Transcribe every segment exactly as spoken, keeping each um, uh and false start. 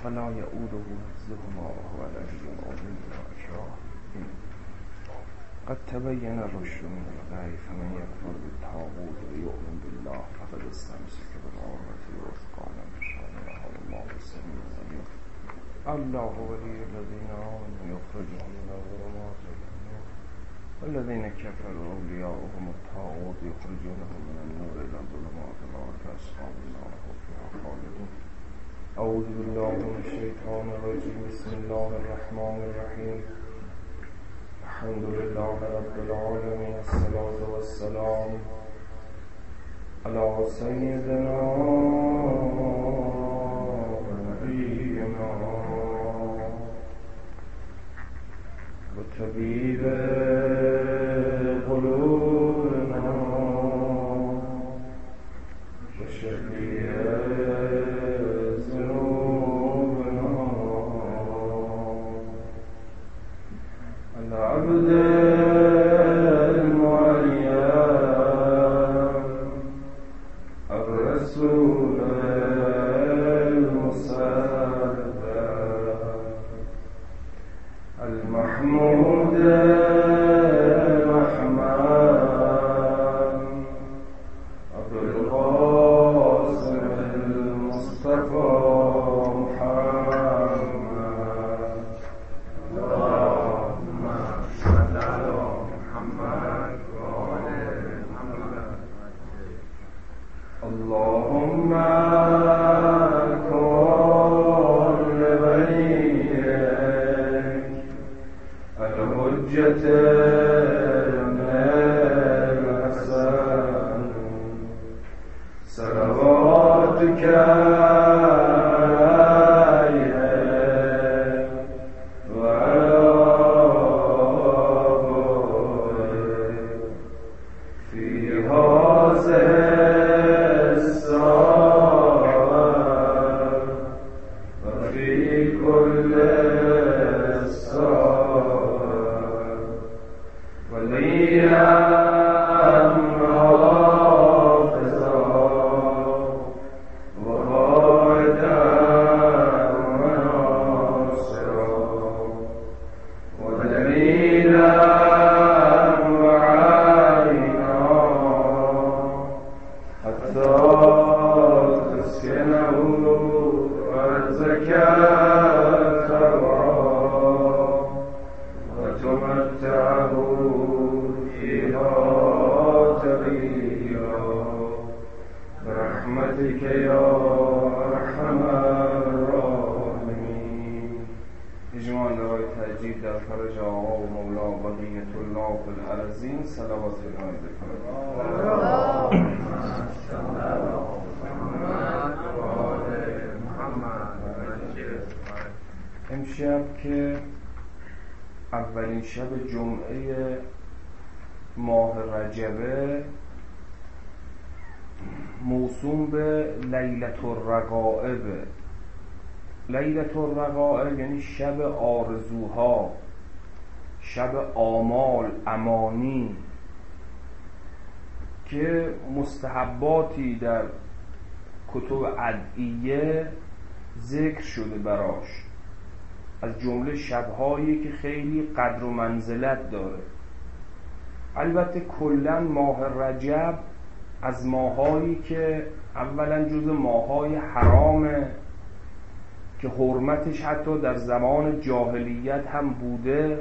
فلا یعوده حفظهما وهو العلی العظیم. قد تبین الرشد من الغی فمن یکفر بالطاغوت ویؤمن بالله فقد استمسک بالعروة الوثقی لا انفصام لها والله السمیع العلیم. الله ولی الذین آمنوا یخرجهم من الظلمات إلى النور والذین کفروا اولیاؤهم الطاغوت یخرجونهم من النور إلى الظلمات أولئک أصحاب النار هم فیها خالدون. اعوذ بالله من الشیطان الرجیم. بسم الله الرحمن الرحیم. الحمد لله رب العالمين. الصلاة والسلام على سيدنا ونبينا وطبيب قلوبنا وشفيع ذنوبنا العبد المعين الرسول المصطفى المحمود الرحمن أبو القاسم المصطفى محمد. اللهم صل على محمد وآل محمد. اللهم كن لوليك الحجة ابن الحسن صلواتك عليه وعلى آبائه في هذه الساعة وفي كل الساعة وليا حافظا وقائدا وناصرا ودليلا وعينا حتى تسكنه أرضك وتمتعه فيها تغييرا برحمتك يا أرحم الراحمين. اجمال دارای تجدید در فرج آقا و مولا بقیت الله فی الارضین. صلوات الله بکنید. امشب که اولین شب جمعه ماه رجبه موسوم به لیلة الرغائب. لیلة الرغائب یعنی شب آرزوها، شب آمال، امانی، که مستحباتی در کتب ادعیه ذکر شده براش، از جمله شبهایی که خیلی قدر و منزلت داره. البته کلا ماه رجب از ماهایی که اولا جز ماهای حرامه که حرمتش حتی در زمان جاهلیت هم بوده.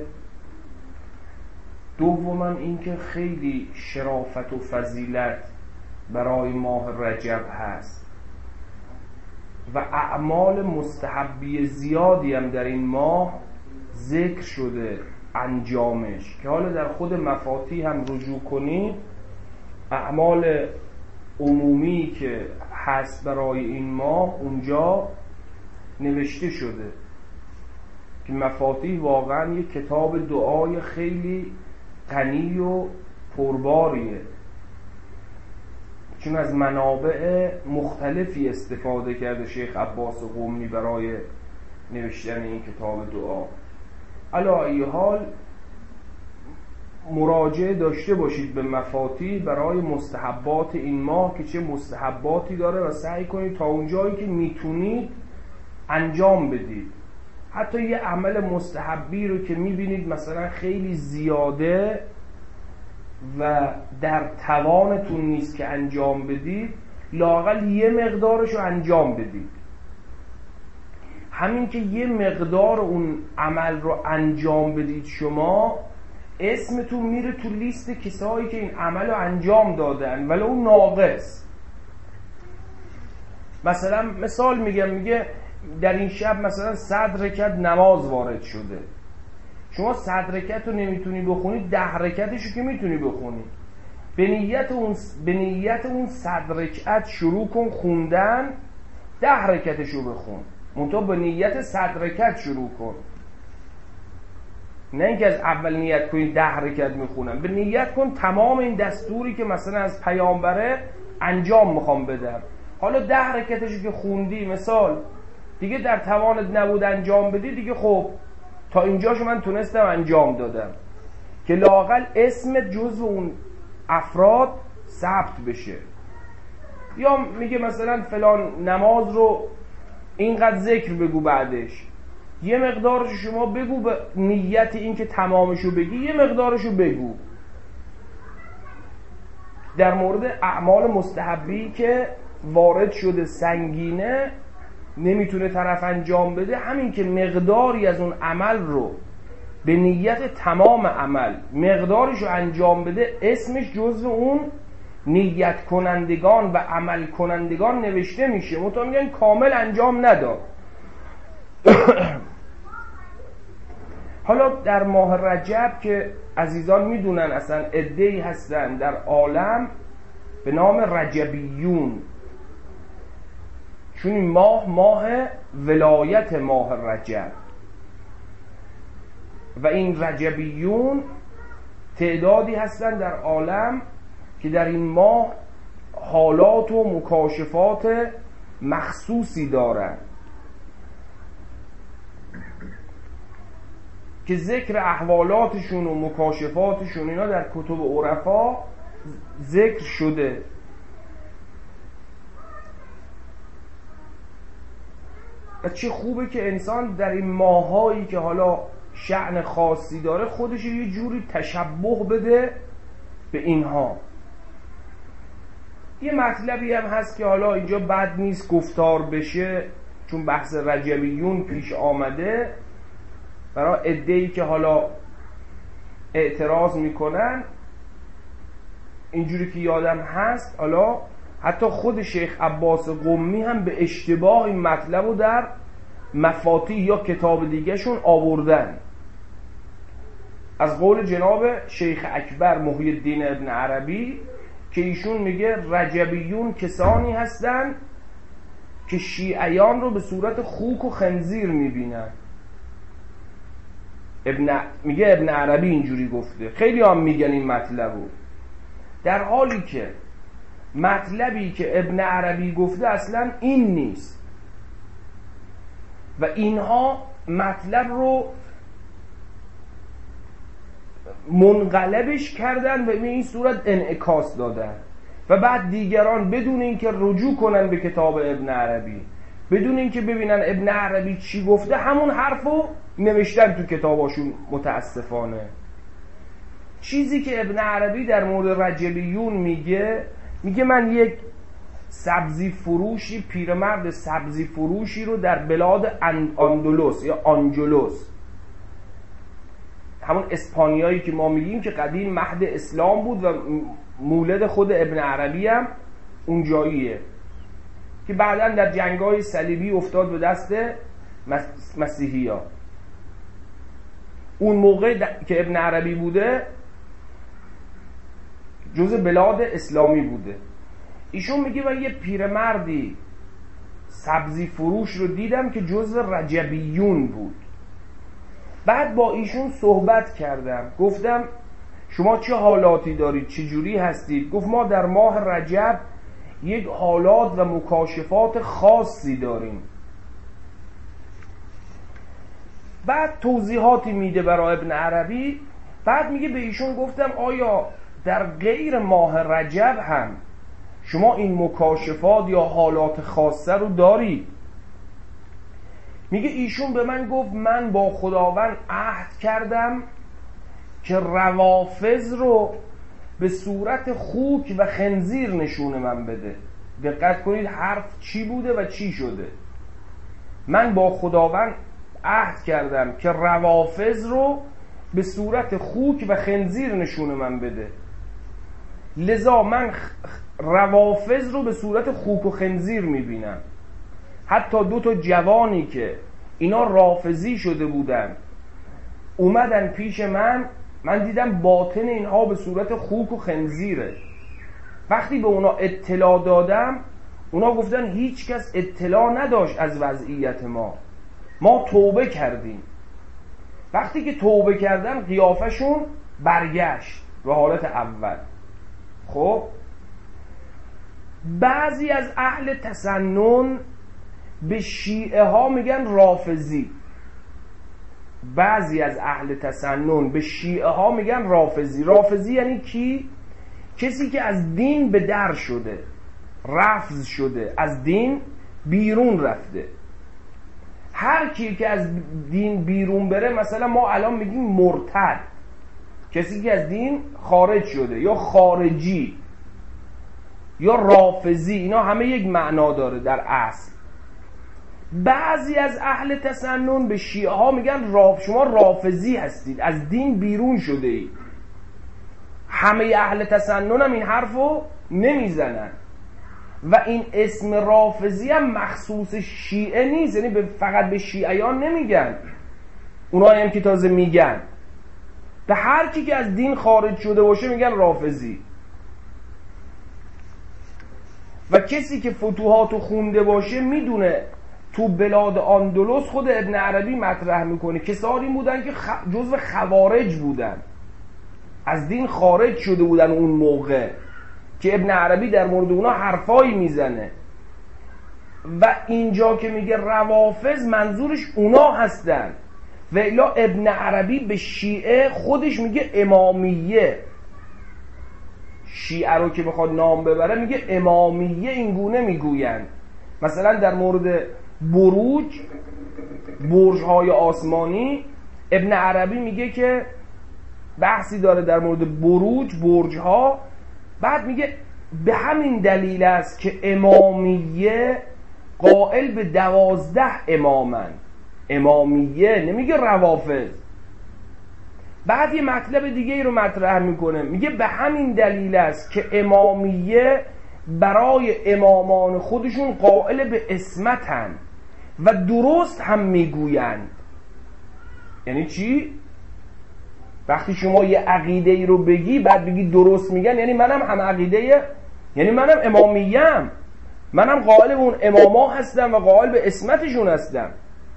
دوما این که خیلی شرافت و فضیلت برای ماه رجب هست و اعمال مستحبی زیادی هم در این ماه ذکر شده انجامش، که حالا در خود مفاتیح هم رجوع کنید اعمال عمومی که هست برای این ماه اونجا نوشته شده، که مفاتیح واقعا یک کتاب دعای خیلی غنی و پرباریه، چون از منابع مختلفی استفاده کرده شیخ عباس قمی برای نوشتن این کتاب دعا. علی ای حال مراجعه داشته باشید به مفاتیح برای مستحبات این ماه که چه مستحباتی داره و سعی کنید تا اونجایی که میتونید انجام بدید. حتی یه عمل مستحبی رو که میبینید مثلا خیلی زیاده و در توانتون نیست که انجام بدید، لااقل یه مقدارش رو انجام بدید. همین که یه مقدار اون عمل رو انجام بدید شما، اسمتون میره تو لیست کسایی که این عمل رو انجام دادن ولی اون ناقص. مثلا مثال میگم، میگه در این شب مثلا صد رکعت نماز وارد شده، شما صد رکعت رو نمیتونی بخونی، ده رکعتش رو که میتونی بخونی. به نیت اون به نیت اون صد رکعت شروع کن خوندن، ده رکعتش رو بخون، منتها به نیت صد رکعت شروع کن. نه اینکه از اول نیت کنی ده رکعت میخونم، به نیت کن تمام این دستوری که مثلا از پیامبره انجام میخوام بدم. حالا ده رکعتشو که خوندی مثال دیگه در توانت نبود انجام بدی، دیگه خب تا اینجاشو من تونستم انجام دادم، که لااقل اسمت جزو اون افراد ثبت بشه. یا میگه مثلا فلان نماز رو اینقدر ذکر بگو، بعدش یه مقدارشو شما بگو به نیت این که تمامشو بگی، یه مقدارشو بگو. در مورد اعمال مستحبی که وارد شده سنگینه، نمیتونه طرف انجام بده، همین که مقداری از اون عمل رو به نیت تمام عمل مقدارش رو انجام بده، اسمش جزو اون نیت کنندگان و عمل کنندگان نوشته میشه. منتها میگن کامل انجام نداد. حالا در ماه رجب که عزیزان میدونن اصلا عده‌ای هستن در عالم به نام رجبیون، چون این ماه ماه ولایت ماه رجب، و این رجبیون تعدادی هستن در عالم که در این ماه حالات و مکاشفات مخصوصی دارن که ذکر احوالاتشون و مکاشفاتشون اینا در کتب عرفا ذکر شده. و چه خوبه که انسان در این ماهایی که حالا شأن خاصی داره خودش یه جوری تشبه بده به اینها. یه مطلبی هم هست که حالا اینجا بد نیست گفتار بشه، چون بحث رجبیون پیش آمده، برای عده‌ای که حالا اعتراض میکنن. اینجوری که یادم هست حالا حتی خود شیخ عباس قمی هم به اشتباه این مطلب رو در مفاتیح یا کتاب دیگه شون آوردن، از قول جناب شیخ اکبر محی الدین ابن عربی، که ایشون میگه رجبیون کسانی هستن که شیعیان رو به صورت خوک و خنزیر میبینن. ابن میگه ابن عربی اینجوری گفته، خیلی هم میگن این مطلبو، در حالی که مطلبی که ابن عربی گفته اصلا این نیست و اینها مطلب رو منقلبش کردن و به این صورت انعکاس دادن و بعد دیگران بدون اینکه رجوع کنن به کتاب ابن عربی، بدون اینکه ببینن ابن عربی چی گفته، همون حرفو نوشتن تو کتاباشون. متاسفانه چیزی که ابن عربی در مورد رجبیون میگه، میگه من یک سبزی فروشی، پیرمرد سبزی فروشی رو در بلاد اندلس یا آنجلوس، همون اسپانیایی که ما میگیم که قدیم مهد اسلام بود و مولد خود ابن عربی هم اونجاییه، که بعداً در جنگ‌های صلیبی افتاد به دست مسیحی‌ها. اون موقع که ابن عربی بوده جزء بلاد اسلامی بوده. ایشون میگه من یه پیرمردی سبزی فروش رو دیدم که جزء رجبیون بود. بعد با ایشون صحبت کردم، گفتم شما چه حالاتی دارید، چه جوری هستید؟ گفت ما در ماه رجب یک حالات و مکاشفات خاصی داریم. بعد توضیحاتی میده برای ابن عربی. بعد میگه به ایشون گفتم آیا در غیر ماه رجب هم شما این مکاشفات یا حالات خاصه رو دارید؟ میگه ایشون به من گفت من با خداوند عهد کردم که روافض رو به صورت خوک و خنزیر نشون من بده. دقت کنید حرف چی بوده و چی شده. من با خداوند عهد کردم که روافض رو به صورت خوک و خنزیر نشون من بده، لذا من روافض رو به صورت خوک و خنزیر میبینم. حتی دو تا جوانی که اینا رافضی شده بودن اومدن پیش من، من دیدم باطن اینها به صورت خوک و خنزیره. وقتی به اونا اطلاع دادم، اونا گفتن هیچ کس اطلاع نداشت از وضعیت ما، ما توبه کردیم. وقتی که توبه کردن قیافشون برگشت به حالت اول. خب بعضی از اهل تسنن به شیعه ها میگن رافضی، بعضی از اهل تسنن به شیعه ها میگن رافضی. رافضی یعنی کی؟ کسی که از دین به در شده، رفض شده، از دین بیرون رفته. هر کی که از دین بیرون بره، مثلا ما الان میگیم مرتد، کسی که از دین خارج شده، یا خارجی یا رافضی، اینا همه یک معنا داره در اصل. بعضی از اهل تسنن به شیعه ها میگن راف شما رافضی هستید، از دین بیرون شده اید. همه اهل تسنن هم این حرفو نمیزنن و این اسم رافضی هم مخصوص شیعه نیست، یعنی فقط به شیعیان نمیگن، اونا هم که تازه میگن به هر کی که از دین خارج شده باشه میگن رافضی. و کسی که فتوحاتو خونده باشه میدونه تو بلاد اندلس خود ابن عربی مطرح میکنه کسانی بودن که خ... جزو خوارج بودن، از دین خارج شده بودن اون موقع، که ابن عربی در مورد اونا حرفایی میزنه. و اینجا که میگه روافض منظورش اونا هستن. و الا ابن عربی به شیعه خودش میگه امامیه. شیعه رو که بخواد نام ببره میگه امامیه، این گونه میگوین. مثلا در مورد بروج، برج‌های آسمانی، ابن عربی میگه که بحثی داره در مورد بروج، برج‌ها، بعد میگه به همین دلیل است که امامیه قائل به دوازده امامن. امامیه نمیگه روافض. بعد یه مطلب دیگه ای رو مطرح میکنه، میگه به همین دلیل است که امامیه برای امامان خودشون قائل به عصمتن و درست هم میگویند. یعنی چی؟ وقتی شما یه عقیده ای رو بگی بعد بگی درست میگن، یعنی منم هم عقیده، یعنی منم امامیه‌ام، منم قائل به اون اماما هستم و قائل به عصمتشون هستم.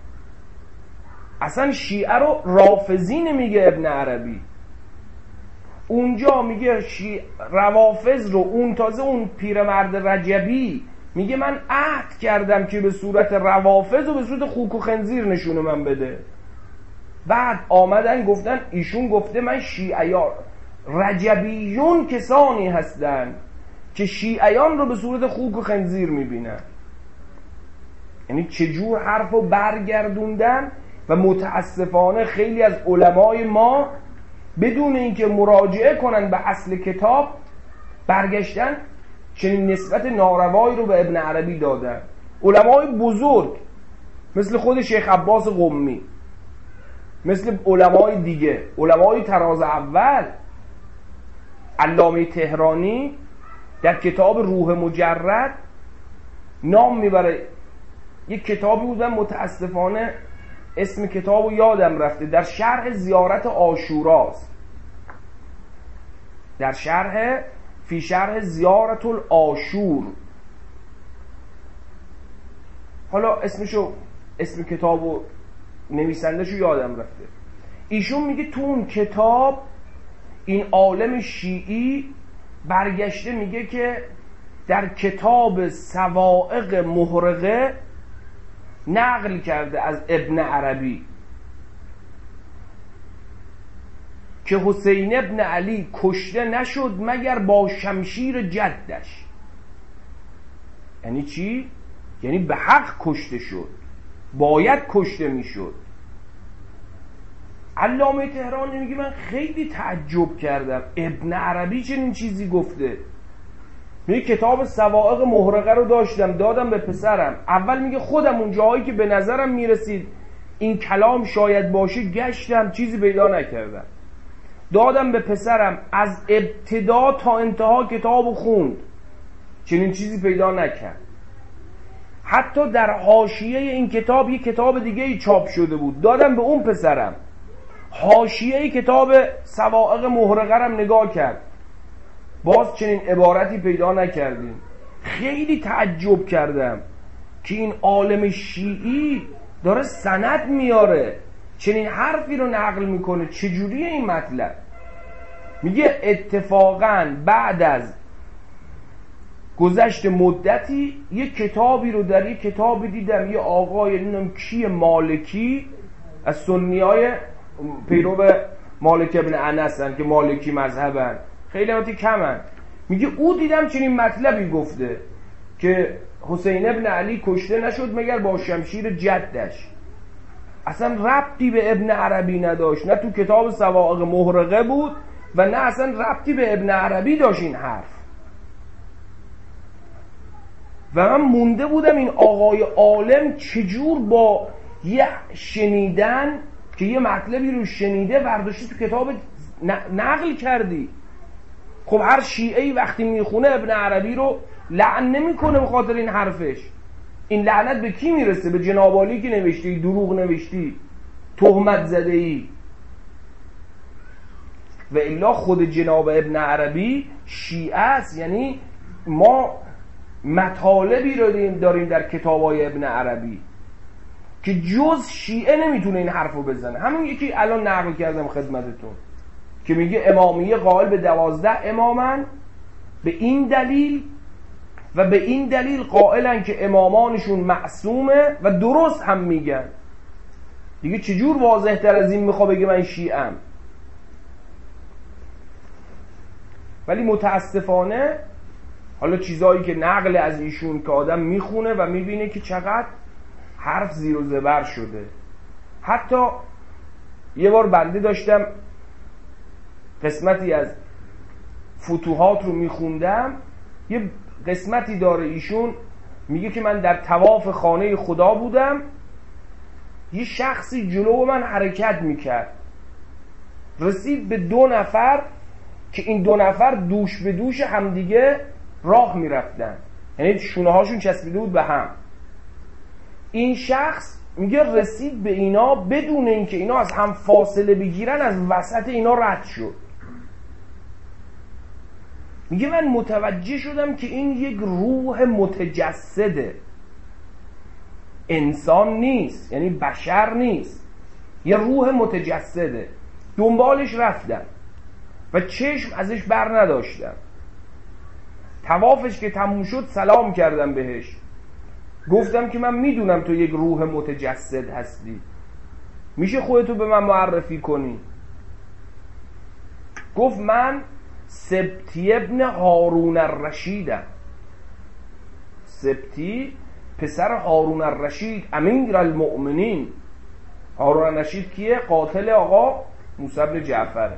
اصلا شیعه رو رافضی نمیگه ابن عربی. اونجا میگه شیعه روافض رو، اون تازه اون پیرمرد رجبی میگه من عهد کردم که به صورت روافض و به صورت خوک و خنزیر نشون من بده. بعد آمدن گفتن ایشون گفته من شیعیان رجبیون کسانی هستن که شیعیان رو به صورت خوک و خنزیر میبینن. یعنی چجور حرفو برگردوندن. و متاسفانه خیلی از علمای ما بدون اینکه مراجعه کنن به اصل کتاب برگشتن چنین نسبت ناروایی رو به ابن عربی دادن. علمای بزرگ مثل خود شیخ عباس قمی، مثل علمای دیگه، علمای طراز اول، علامه تهرانی در کتاب روح مجرد نام میبره. یک کتابی بودن متاسفانه اسم کتابو یادم رفته، در شرح زیارت عاشوراست، در شرح فی شرح زیارت العاشور. حالا اسمشو اسم کتابو نویسندهشو یادم رفته. ایشون میگه تو اون کتاب این عالم شیعی برگشته میگه که در کتاب صواعق محرقه نقل کرده از ابن عربی که حسین ابن علی کشته نشد مگر با شمشیر جدش. یعنی چی؟ یعنی به حق کشته شد. باید کشته میشد. علامه تهرانی میگه من خیلی تعجب کردم ابن عربی چنین چیزی گفته. میگه کتاب صواعق محرقه رو داشتم دادم به پسرم، اول میگه خودم اون جایی که به نظرم میرسید این کلام شاید باشه گشتم چیزی پیدا نکردم، دادم به پسرم، از ابتدا تا انتها کتابو خوند، چنین چیزی پیدا نکرد. حتی در حاشیه این کتاب یک کتاب دیگه ای چاپ شده بود، دادم به اون پسرم، حاشیه کتاب صواعق محرقه رو نگاه کرد، باز چنین عبارتی پیدا نکردیم. خیلی تعجب کردم که این عالم شیعی داره سند میاره، چنین حرفی رو نقل میکنه، چجوریه این مطلب؟ میگه اتفاقا بعد از گذشت مدتی یک کتابی رو در یک کتابی دیدم، یه آقای نمیدونم کی مالکی از سنیای پیرو مالک ابن انس هستن که مالکی مذهبن، خیلی وقتی کمن. میگه او دیدم چنین مطلبی گفته که حسین ابن علی کشته نشد مگر با شمشیر جدش. اصلا ربطی به ابن عربی نداشت، نه تو کتاب صواعق محرقه بود و نه اصلا ربطی به ابن عربی داشت این حرف. و من مونده بودم این آقای عالم چجور با یه شنیدن که یه مطلبی رو شنیده برداشتی تو کتاب نقل کردی. خب هر شیعه‌ای وقتی میخونه ابن عربی رو لعن نمیکنه به خاطر این حرفش. این لعنت به کی میرسه؟ به جناب عالی که نوشتی، دروغ نوشتی، تهمت زده ای. و الا خود جناب ابن عربی شیعه است. یعنی ما مطالبی رو داریم در کتابای ابن عربی که جز شیعه نمیتونه این حرفو بزنه. همین یکی الان نقل کردم خدمتتون که میگه امامیه قائل به دوازده امامن به این دلیل و به این دلیل قائلن که امامانشون معصومه و درست هم میگن. دیگه چجور واضح تر از این میخوا بگه من شیعم؟ ولی متاسفانه حالا چیزایی که نقل از ایشون که آدم میخونه و میبینه که چقدر حرف زیر و زبر شده. حتی یه بار بنده داشتم قسمتی از فتوحات رو میخوندم، یه قسمتی داره ایشون میگه که من در طواف خانه خدا بودم، یه شخصی جلو من حرکت میکرد، رسید به دو نفر که این دو نفر دوش به دوش همدیگه راه میرفتن، یعنی شونه هاشون چسبیده بود به هم. این شخص میگه رسید به اینا بدون اینکه اینا از هم فاصله بگیرن از وسط اینا رد شد. میگه من متوجه شدم که این یک روح متجسده، انسان نیست، یعنی بشر نیست، یه روح متجسده. دنبالش رفتم و چشم ازش بر نداشتم. طوافش که تموم شد سلام کردم بهش، گفتم که من میدونم تو یک روح متجسد هستی، میشه خودتو به من معرفی کنی؟ گفت من سبتی ابن هارون الرشیدم. سبتی پسر هارون الرشید امیر المؤمنین. هارون الرشید کیه؟ قاتل آقا موسی بن جعفره.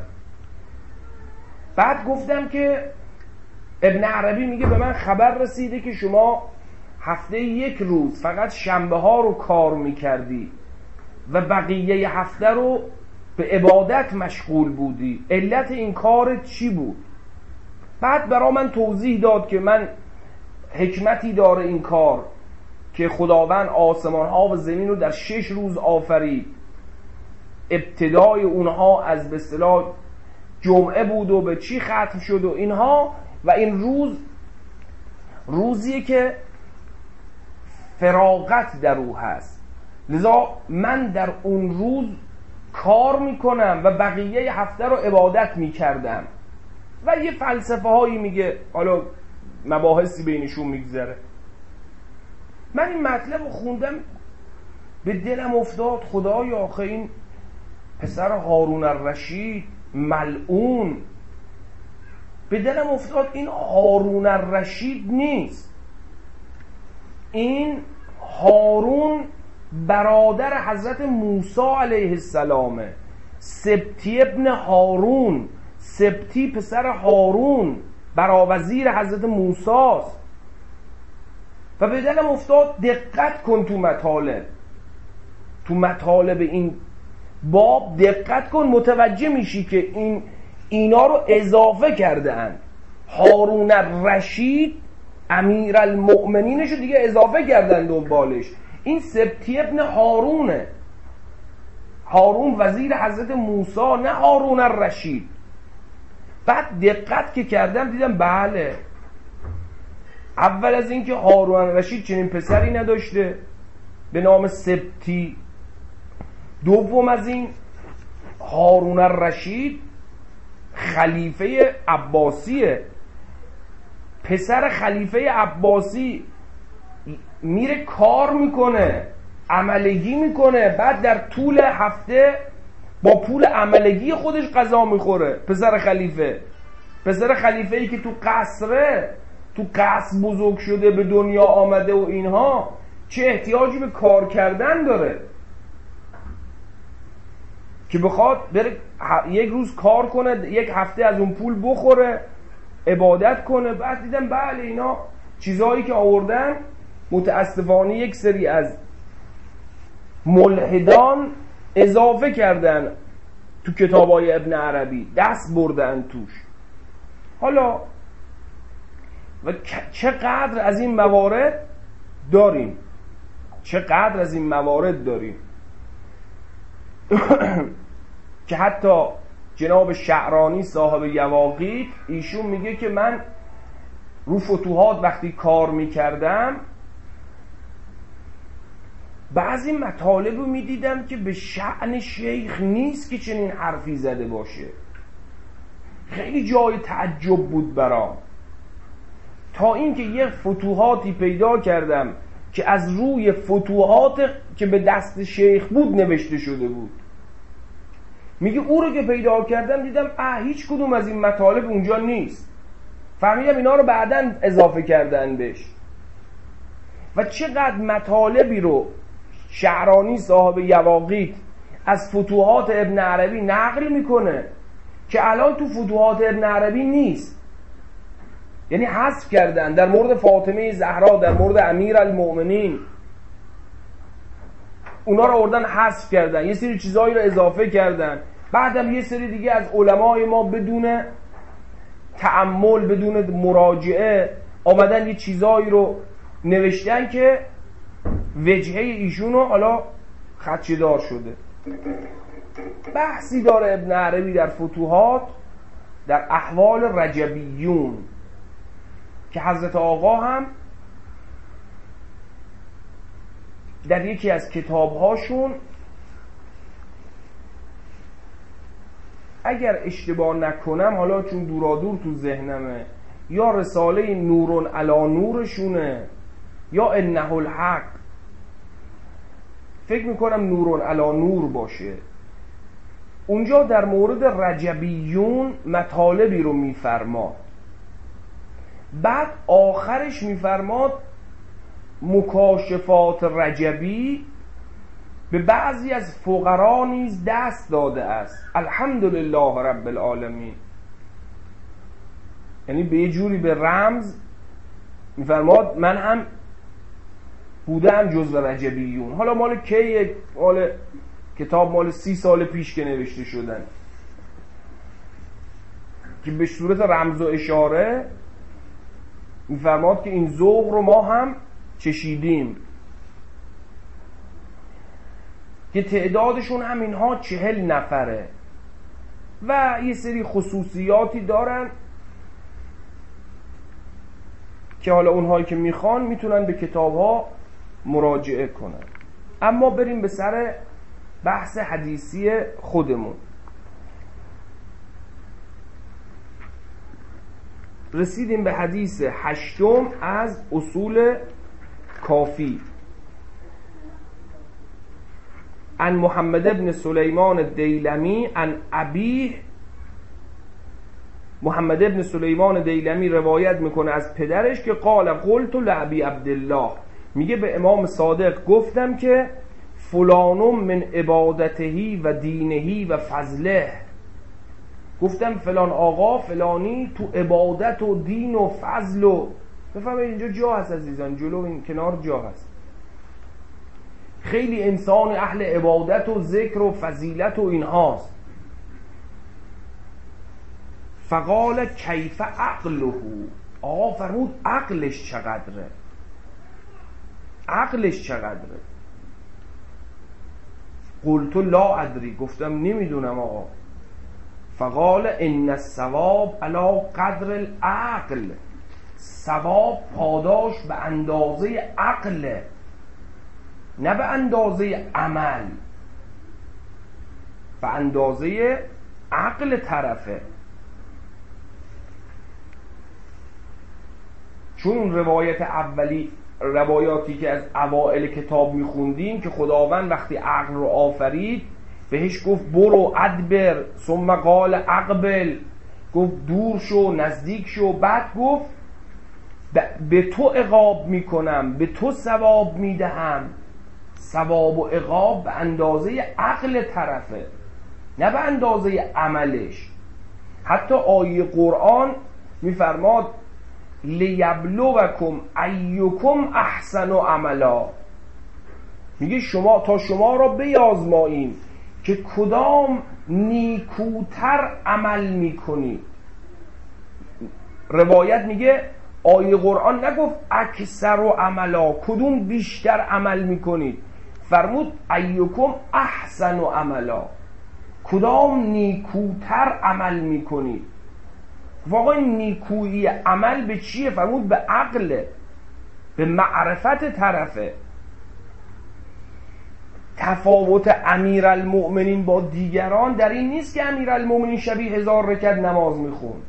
بعد گفتم که ابن عربی میگه به من خبر رسیده که شما هفته یک روز فقط شنبه ها رو کار میکردی و بقیه هفته رو به عبادت مشغول بودی، علت این کارت چی بود؟ بعد برا من توضیح داد که من حکمتی داره این کار که خداوند آسمان ها و زمین رو در شش روز آفرید، ابتدای اونها از به اصطلاح جمعه بود و به چی ختم شد و اینها، و این روز روزیه که فراغت در او هست، لذا من در اون روز کار میکنم و بقیه هفته رو عبادت میکردم. و یه فلسفه هایی میگه، حالا مباحثی بینشون میگذره. من این مطلب رو خوندم به دلم افتاد خدایا آخه این پسر هارون الرشید ملعون، به دلم افتاد این هارون الرشید نیست، این هارون برادر حضرت موسی علیه السلامه، سبتی ابن هارون، سبتی پسر هارون، برادر حضرت موسی است. و به دلم افتاد دقت کن تو مطالب، تو مطالب این باب دقت کن، متوجه میشی که این اینا رو اضافه کرده اند. هارون الرشید امیرالمؤمنینشو دیگه اضافه کردن دنبالش. این سبتی ابن هارونه، هارون وزیر حضرت موسی، نه هارون الرشید. بعد دقت که کردم دیدم بله، اول از اینکه هارون الرشید چنین پسری نداشته به نام سبتی، دوم از این هارون الرشید خلیفه عباسیه. پسر خلیفه عباسی میره کار میکنه، عملگی میکنه، بعد در طول هفته با پول عملگی خودش غذا میخوره. پسر خلیفه، پسر خلیفه ای که تو قصره، تو قصر بزرگ شده، به دنیا آمده و اینها، چه احتیاجی به کار کردن داره که بخواد بره یک روز کار کنه، یک هفته از اون پول بخوره، عبادت کنه. بعد دیدم بله اینا چیزهایی که آوردن متاسفانه یک سری از ملحدان اضافه کردن تو کتابای ابن عربی، دست بردن توش. حالا و چقدر از این موارد داریم، چقدر از این موارد داریم که حتی جناب شعرانی صاحب یواقیت ایشون میگه که من رو فتوحات وقتی کار میکردم بعضی مطالب رو میدیدم که به شأن شیخ نیست که چنین حرفی زده باشه. خیلی جای تعجب بود برام، تا اینکه یک فتوحاتی پیدا کردم که از روی فتوحات که به دست شیخ بود نوشته شده بود. میگه او رو که پیدا کردم دیدم اه هیچ کدوم از این مطالب اونجا نیست. فهمیدم اینا رو بعداً اضافه کردن بهش. و چقدر مطالبی رو شعرانی صاحب یواقیت از فتوحات ابن عربی نقل میکنه که الان تو فتوحات ابن عربی نیست، یعنی حذف کردن. در مورد فاطمه زهرا، در مورد امیرالمؤمنین، اونا رو آوردن حذف کردن، یه سری چیزایی رو اضافه کردن. بعدم یه سری دیگه از علمای ما بدون تأمل، بدون مراجعه آمدن یه چیزایی رو نوشتن که وجهه ایشونو حالا خدشه‌دار شده. بحثی داره ابن عربی در فتوحات، در احوال رجبیون، که حضرت آقا هم در یکی از کتابهاشون اگر اشتباه نکنم، حالا چون دورادور تو ذهنمه، یا رساله نورون علی نورشونه یا انه الحق، فکر میکنم نورون علی نور باشه. اونجا در مورد رجبیون مطالبی رو میفرماد، بعد آخرش میفرماد مکاشفات رجبی به بعضی از فقرا نیز دست داده است، الحمدلله رب العالمین. یعنی به یه جوری به رمز میفرماد من هم بودم جزو رجبیون. حالا مال کی؟ مال کتاب مال سی سال پیش که نوشته شدن، که به صورت رمز و اشاره میفرماد که این ذوق رو ما هم چشیدیم، که تعدادشون همینها چهل نفره و یه سری خصوصیاتی دارن که حالا اونهایی که میخوان میتونن به کتابها مراجعه کنن. اما بریم به سر بحث حدیثی خودمون. رسیدیم به حدیث هشتم از اصول کافی. عن محمد ابن سلیمان الدیلمی عن ابیه، محمد ابن سلیمان دیلمی روایت میکنه از پدرش که قال قلت لابی عبدالله، میگه به امام صادق گفتم که فلانم من عبادتهی و دینهی و فضله. گفتم فلان آقا فلانی تو عبادت و دین و فضل و بفهمید اینجا جا هست عزیزان، جلو این کنار جا هست. خیلی انسان اهل عبادت و ذکر و فضیلت و این هاست. فقال کیف عقله، آقا فرمود عقلش چقدره، عقلش چقدره. قلت لا ادری، گفتم نمیدونم آقا. فقال ان الثواب علی قدر العقل، ثواب پاداش به اندازه عقله، نه به اندازه عمل، به اندازه عقل طرفه. چون روایت اولی، روایاتی که از اوائل کتاب میخوندیم که خداوند وقتی عقل رو آفرید بهش گفت برو ادبر، ثم قال اقبل، گفت دور شو نزدیک شو، بعد گفت به تو عقاب میکنم، به تو ثواب میدهم. ثواب و عقاب به اندازه عقل طرفه، نه به اندازه عملش. حتی آیه قرآن میفرماد لیبلوکم ایکم احسن عملا، میگه شما تا شما را بیازماییم که کدام نیکوتر عمل میکنی. روایت میگه آیه قرآن نگفت اکثر و عملا، کدوم بیشتر عمل میکنید، فرمود ایکم احسن و عملا، کدام نیکوتر عمل میکنید. واقعا نیکویی عمل به چیه؟ فرمود به عقله، به معرفت طرفه. تفاوت امیرالمؤمنین با دیگران در این نیست که امیرالمؤمنین شبیه هزار رکعت نماز میخوند.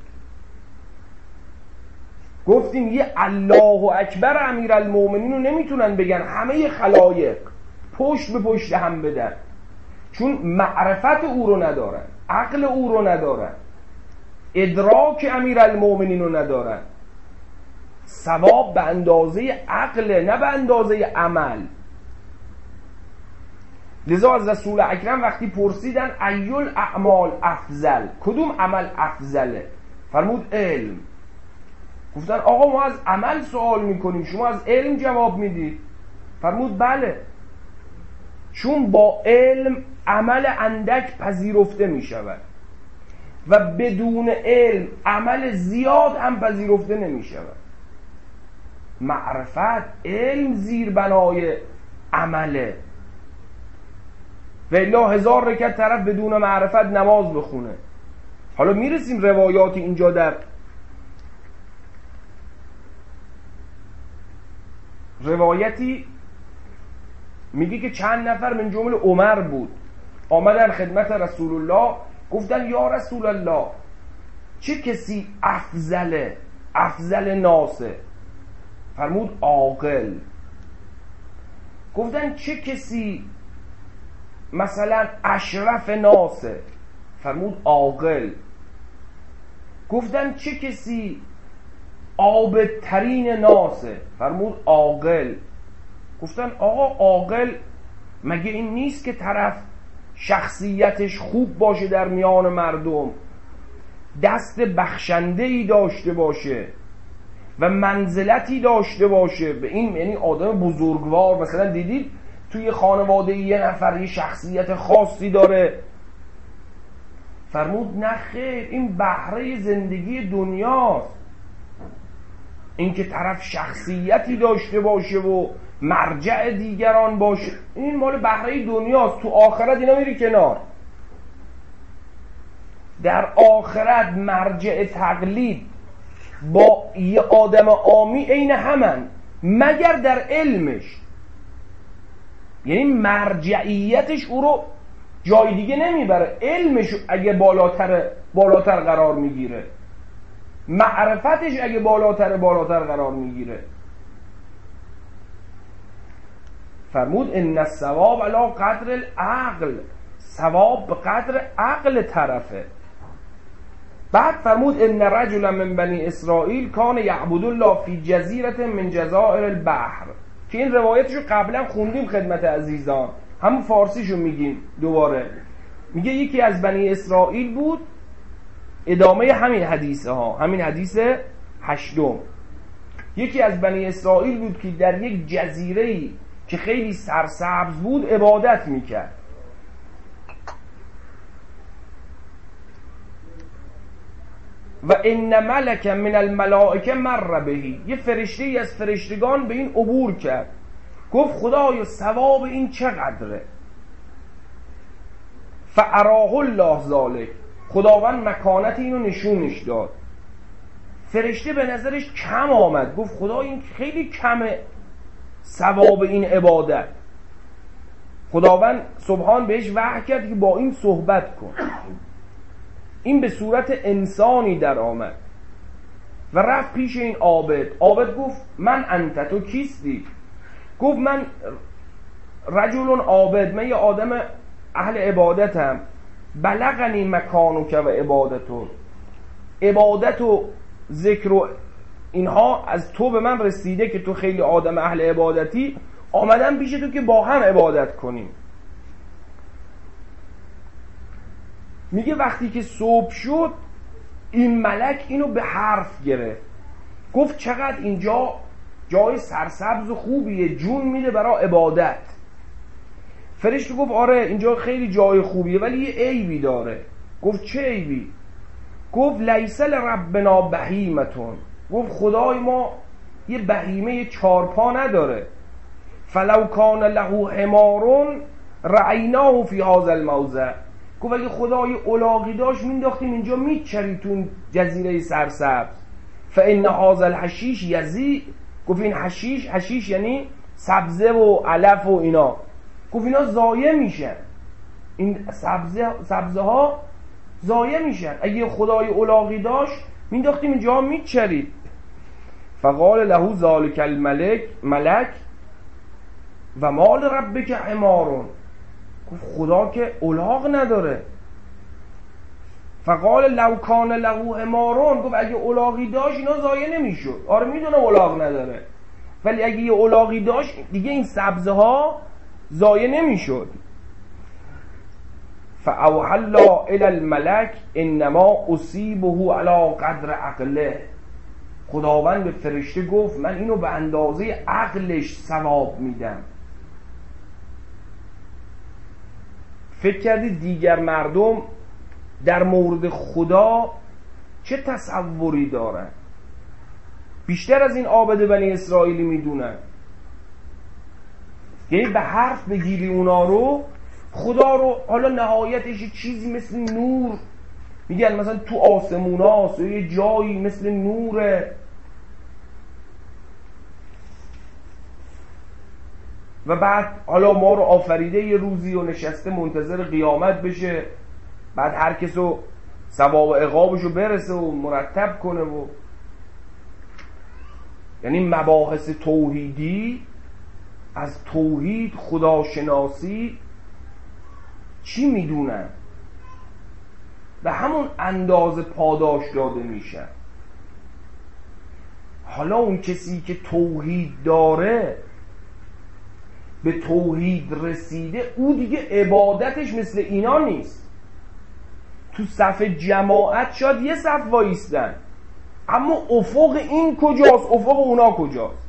گفتیم یه الله اکبر امیرالمؤمنین رو نمیتونن بگن همه خلایق پشت به پشت هم بدن، چون معرفت او رو ندارن، عقل او رو ندارن، ادراک امیرالمؤمنین رو ندارن. ثواب به اندازه عقل، نه به اندازه عمل. لذا از رسول اکرم وقتی پرسیدن ایل اعمال افضل، کدوم عمل افضله، فرمود علم. گفتن آقا ما از عمل سوال میکنیم، شما از علم جواب میدید. فرمود بله، چون با علم عمل اندک پذیرفته میشود و بدون علم عمل زیاد هم پذیرفته نمیشود. معرفت، علم زیربنای عمله. و الا هزار رکعت طرف بدون معرفت نماز بخونه. حالا میرسیم روایاتی اینجا در روایتی میگه که چند نفر من جمله عمر بود آمدن خدمت رسول الله، گفتن یا رسول الله چه کسی افضله، افضل ناسه؟ فرمود عاقل. گفتن چه کسی مثلا اشرف ناسه؟ فرمود عاقل. گفتن چه کسی عابدترین ناسه؟ فرمود عاقل. گفتن آقا عاقل مگه این نیست که طرف شخصیتش خوب باشه در میان مردم، دست بخشنده‌ای داشته باشه و منزلتی داشته باشه؟ به این یعنی آدم بزرگوار. مثلا دیدید توی خانواده یه نفر یه شخصیت خاصی داره. فرمود نه خیر، این بهره زندگی دنیاست. این که طرف شخصیتی داشته باشه و مرجع دیگران باشه، این مال بهره دنیاست. تو آخرت اینا میری کنار. در آخرت مرجع تقلید با یه آدم عامی عین همن، مگر در علمش. یعنی مرجعیتش او رو جای دیگه نمیبره، علمش اگه بالاتر بالاتر قرار میگیره، معرفتش اگه بالاتر بالاتر قرار میگیره. فرمود ان الثواب علی قدر العقل، ثواب به قدر عقل طرفه. بعد فرمود ان رجلا من بنی اسرائیل کان یعبد الله فی جزیره من جزائر البحر، که این روایتشو قبلا خوندیم خدمت عزیزان، همون فارسیشو میگیم دوباره. میگه یکی از بنی اسرائیل بود، ادامه همین حدیثه ها، همین حدیث هشتم. یکی از بنی اسرائیل بود که در یک جزیره‌ای که خیلی سرسبز بود عبادت میکرد. و ان ملک من الملائکه مر بهی، یه فرشته از فرشتگان به این عبور کرد. گفت خدایا ثواب این چقدره؟ فاراه الله ذلک، خداوند مکانت اینو نشونش داد. فرشته به نظرش کم آمد، گفت خدا این خیلی کمه ثواب این عبادت. خداوند سبحان بهش وحی کرد که با این صحبت کن. این به صورت انسانی در آمد و رفت پیش این عابد. عابد گفت من انت، تو کیستی؟ گفت من رجل عابد، من یه آدم اهل عبادتم. بلغنی مکانک و عبادتو، عبادت و ذکر و اینها از تو به من رسیده که تو خیلی آدم اهل عبادتی، آمدم پیش تو که با هم عبادت کنیم. میگه وقتی که صبح شد این ملک اینو به حرف گرفت، گفت چقدر اینجا جای سرسبز و خوبیه، جون میده برای عبادت. فرشته گفت آره اینجا خیلی جای خوبیه ولی یه عیبی داره. گفت چه عیبی؟ گفت لیس لربنا بهیمتون، گفت خدای ما یه بهیمه چارپا نداره. فلو کان له حمار رعیناه فی هذا الموضع، گفت اگه خدای الاغی داشت مینداختیم اینجا میچرید تو جزیره سرسبز. فان هذا الحشیش یزی، گفت این حشیش، حشیش یعنی سبزه و علف و اینا، گفت اینا ضایع میشن، این سبزه سبزه ها ضایع میشن، اگه خدای الاغی داشت مینداختیم اینجا میچرید. فقال له ذلک الملک، ملک و مال ربک حمارون، گفت خدا که الاغ نداره. فقال لو کان له حمارون، گفت اگه الاغی داشت اینا ضایع نمیشد. آره میدونم الاغ نداره ولی اگه یه الاغی داشت دیگه این سبزه ها ضایع نمیشد. فاوحى الله الى الملک انما اصیبه علی قدر عقله، خداوند به فرشته گفت من اینو به اندازه عقلش ثواب میدم. فکر کردید دیگر مردم در مورد خدا چه تصوری دارن؟ بیشتر از این عابد بنی اسرائیلی میدونن، یعنی به حرف بگیری اونا رو، خدا رو حالا نهایتش چیزی مثل نور میگن، مثلا تو آسمون هاست و یه جایی مثل نوره و بعد حالا ما رو آفریده یه روزی و نشسته منتظر قیامت بشه، بعد هر کسو ثواب و عقابشو برسه و مرتب کنه. و یعنی مباحث توحیدی، از توحید خداشناسی چی میدونن؟ به همون اندازه پاداش داده میشن. حالا اون کسی که توحید داره، به توحید رسیده، او دیگه عبادتش مثل اینا نیست. تو صف جماعت شاید یه صف وایستن، اما افق این کجاست؟ افق اونا کجاست؟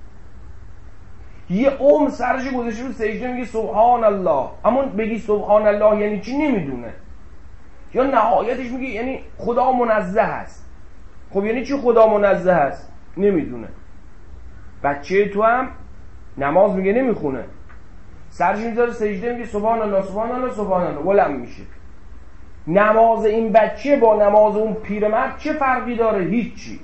یه عمر سرش گذاشته رو سجده میگه سبحان الله، اما بگی سبحان الله یعنی چی نمیدونه. یا نهایتش میگه یعنی خدا منزه هست. خب یعنی چی خدا منزه هست؟ نمیدونه. بچه تو هم نماز میگه نمیخونه، سرش میذاره سجده میگه سبحان الله سبحان الله سبحان الله، ولم میشه. نماز این بچه با نماز اون پیرمرد چه فرقی داره؟ هیچی،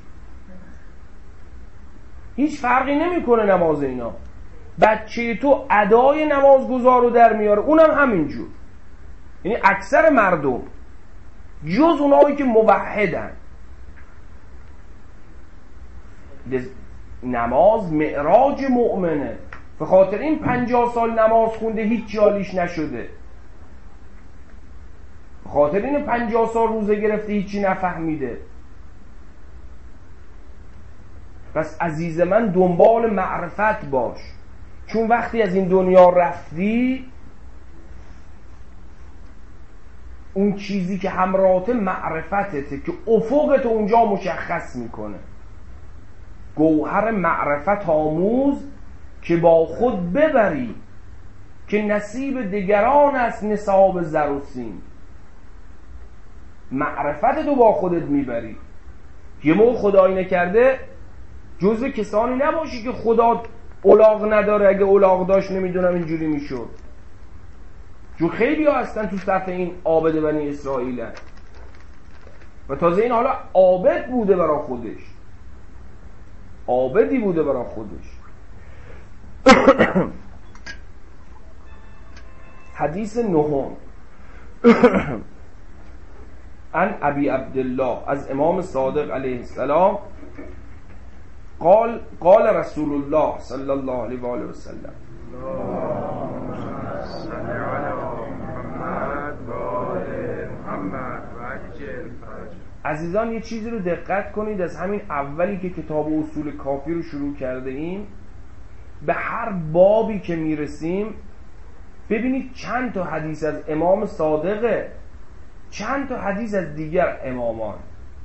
هیچ فرقی نمیکنه نماز اینا. بچه تو ادای نمازگزار رو در میاره، اونم همینجور. یعنی اکثر مردم جز اونایی که موحدن، نماز معراج مؤمنه. به خاطر این پنجاه سال نماز خونده هیچ جالیش نشده، به خاطر این پنجاه سال روزه گرفته هیچی نفهمیده. پس عزیز من دنبال معرفت باش، چون وقتی از این دنیا رفتی اون چیزی که همراهت معرفتته که افقت اونجا مشخص میکنه. گوهر معرفت آموز که با خود ببری، که نصیب دیگران است نصاب زر و سیم. معرفت تو با خودت میبری. یه موقع خدایی نکرده جزو کسانی نباشی که خدا الاغ نداره. اگه الاغ داشت نمیدونم اینجوری میشد. چون خیلی ها هستن تو صف این عابد بنی اسرائیل هست. و تازه این حالا عابد بوده برای خودش، عابدی بوده برای خودش. حدیث نهم عن ابی عبدالله، از امام صادق علیه السلام، قال قال رسول الله صلی الله علیه و آله و سلم، عزیزان یه چیزی رو دقت کنید. از همین اولی که کتاب اصول کافی رو شروع کرده ایم، به هر بابی که میرسیم ببینید چند تا حدیث از امام صادقه، چند تا حدیث از دیگر امامان.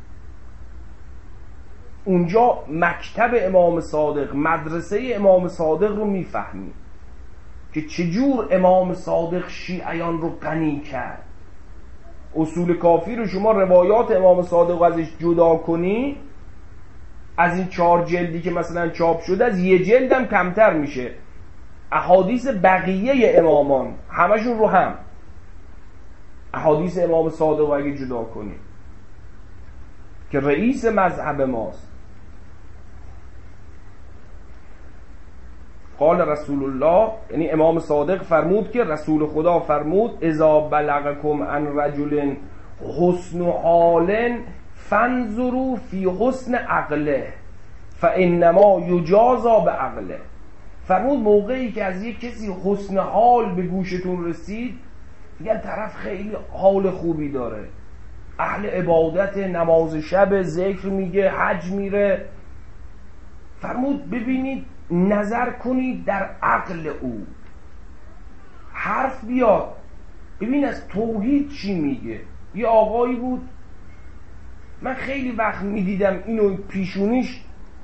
اونجا مکتب امام صادق، مدرسه امام صادق رو میفهمی که چجور امام صادق شیعیان رو غنی کرد. اصول کافی رو شما روایات امام صادق ازش جدا کنی، از این چهار جلدی که مثلا چاپ شده از یه جلدم کمتر میشه. احادیث بقیه امامان همشون رو هم، احادیث امام صادق رو اگه جدا کنی که رئیس مذهب ماست. قال رسول الله، یعنی امام صادق فرمود که رسول خدا فرمود اذا بلغکم عن رجل حسن حال فانظروا فی حسن عقله فانما یجازا به عقله. فرمود موقعی که از یک کسی حسن حال به گوشتون رسید، میگن طرف خیلی حال خوبی داره، اهل عبادت، نماز شب، ذکر میگه، حج میره. فرمود ببینید، نظر کنید در عقل او، حرف بیاد ببین از توحید چی میگه. یه آقایی بود من خیلی وقت میدیدم اینو پیشونیش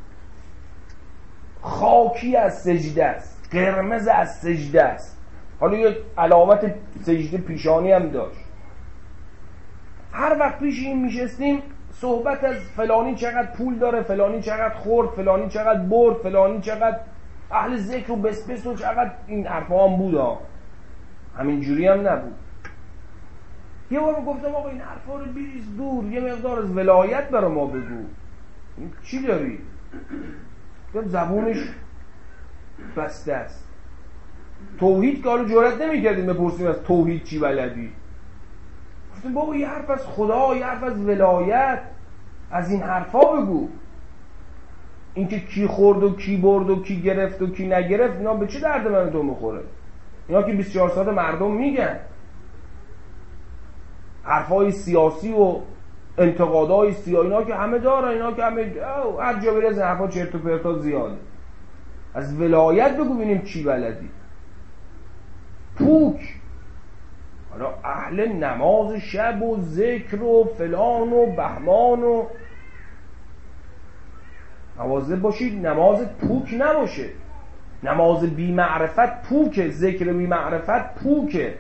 خاکی از سجده است، قرمز از سجده است. حالا یه علامت سجده پیشانی هم داشت. هر وقت پیش این میشستیم صحبت از فلانی چقدر پول داره، فلانی چقدر خورد، فلانی چقدر برد، فلانی چقدر اهل ذکر و بسپس و چقدر این حرفا هم بود ها. همین جوری هم نبود. یه بار گفتم آقا این حرفا رو بریز دور، یه مقدار از ولایت برای ما بگو. چی داری؟ گفتم زبونش بسته است. توحید که حالا جرئت نمی‌کردیم بپرسیم از توحید چی بلدی. گفتم بابا یه حرف از خدا، یه حرف از ولایت، از این حرفا بگو. اینکه کی خورد و کی برد و کی گرفت و کی نگرفت اینا به چه درد من تو میخوره؟ اینا که بیست و چهار ساعت مردم میگن. حرفای سیاسی و انتقادهای سیاسی اینا که همه دارن، اینا که همه هر جا بره از حرفا چرت و پرتا زیاده. از ولایت بگو ببینیم چی بلدی. پوک حالا اهل نماز شب و ذکر و فلان و بهمان و مواظب باشید نماز پوک نباشه. نماز بی معرفت پوکه، ذکر بی معرفت پوکه.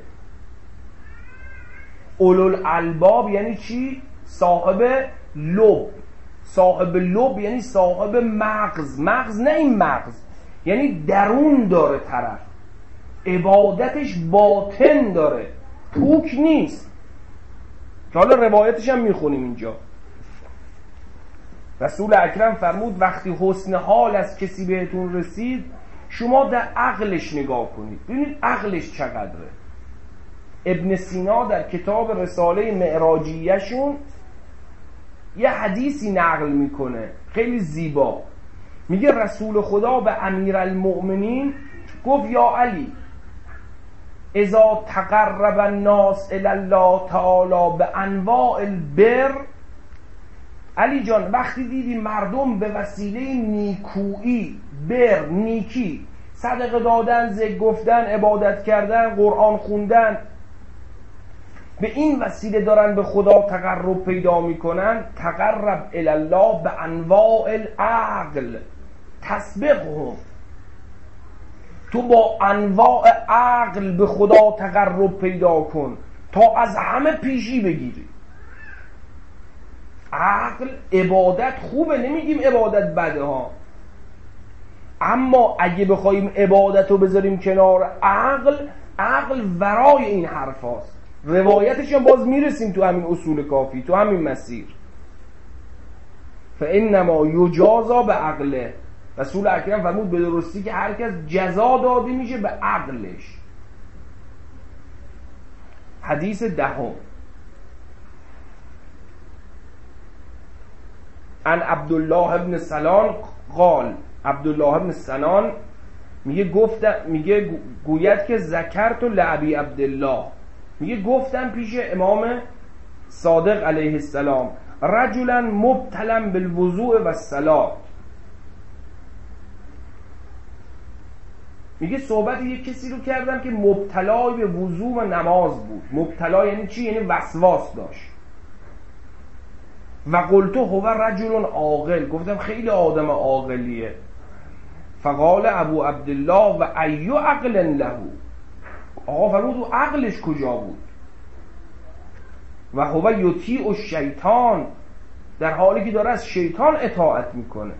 اولو الالباب یعنی چی؟ صاحب لب. صاحب لب یعنی صاحب مغز. مغز نه این مغز، یعنی درون داره طرف، عبادتش باطن داره، پوک نیست. که حالا روایتش هم میخونیم اینجا. رسول اکرم فرمود وقتی حسن حال از کسی بهتون رسید شما در عقلش نگاه کنید، ببینید عقلش چقدره. ابن سینا در کتاب رساله معراجیه‌شون یه حدیثی نقل میکنه خیلی زیبا. میگه رسول خدا به امیرالمؤمنین گفت یا علی اذا تقرب الناس الی الله تعالی به انواع البر، علی جان وقتی دیدی مردم به وسیله نیکویی، بر نیکی، صدقه دادن، ذکر گفتن، عبادت کردن، قرآن خوندن، به این وسیله دارن به خدا تقرب پیدا میکنن. تقرب الی الله به انواع العقل تسبقهم، تو با انواع عقل به خدا تقرب پیدا کن تا از همه پیشی بگیری. عقل عبادت خوبه، نمیگیم عبادت بده ها، اما اگه بخوایم عبادت رو بذاریم کنار عقل، عقل ورای این حرف هاست. روایتش هم باز میرسیم تو همین اصول کافی، تو همین مسیر. فانما یجازا به عقله، رسول اکرم فرمود به درستی که هر کس جزا داده میشه به عقلش. حدیث دهم، عن عبدالله ابن سنان قال، عبدالله ابن سنان میگه گفتم، میگه گوید که ذکرت لعبی عبدالله، میگه گفتم پیش امام صادق علیه السلام رجلا مبتلا بالوضوء و الصلاة، میگه صحبت یک کسی رو کردم که مبتلای به وضوء و نماز بود. مبتلا یعنی چی؟ یعنی وسواس داشت. و قلت هو رجل عاقل، گفتم خیلی آدم عاقلیه. فقال ابو عبدالله و ایو عقل له، آقا فرمود او عقلش کجا بود؟ و هو یطیع الشیطان، در حالی که داره از شیطان اطاعت میکنه.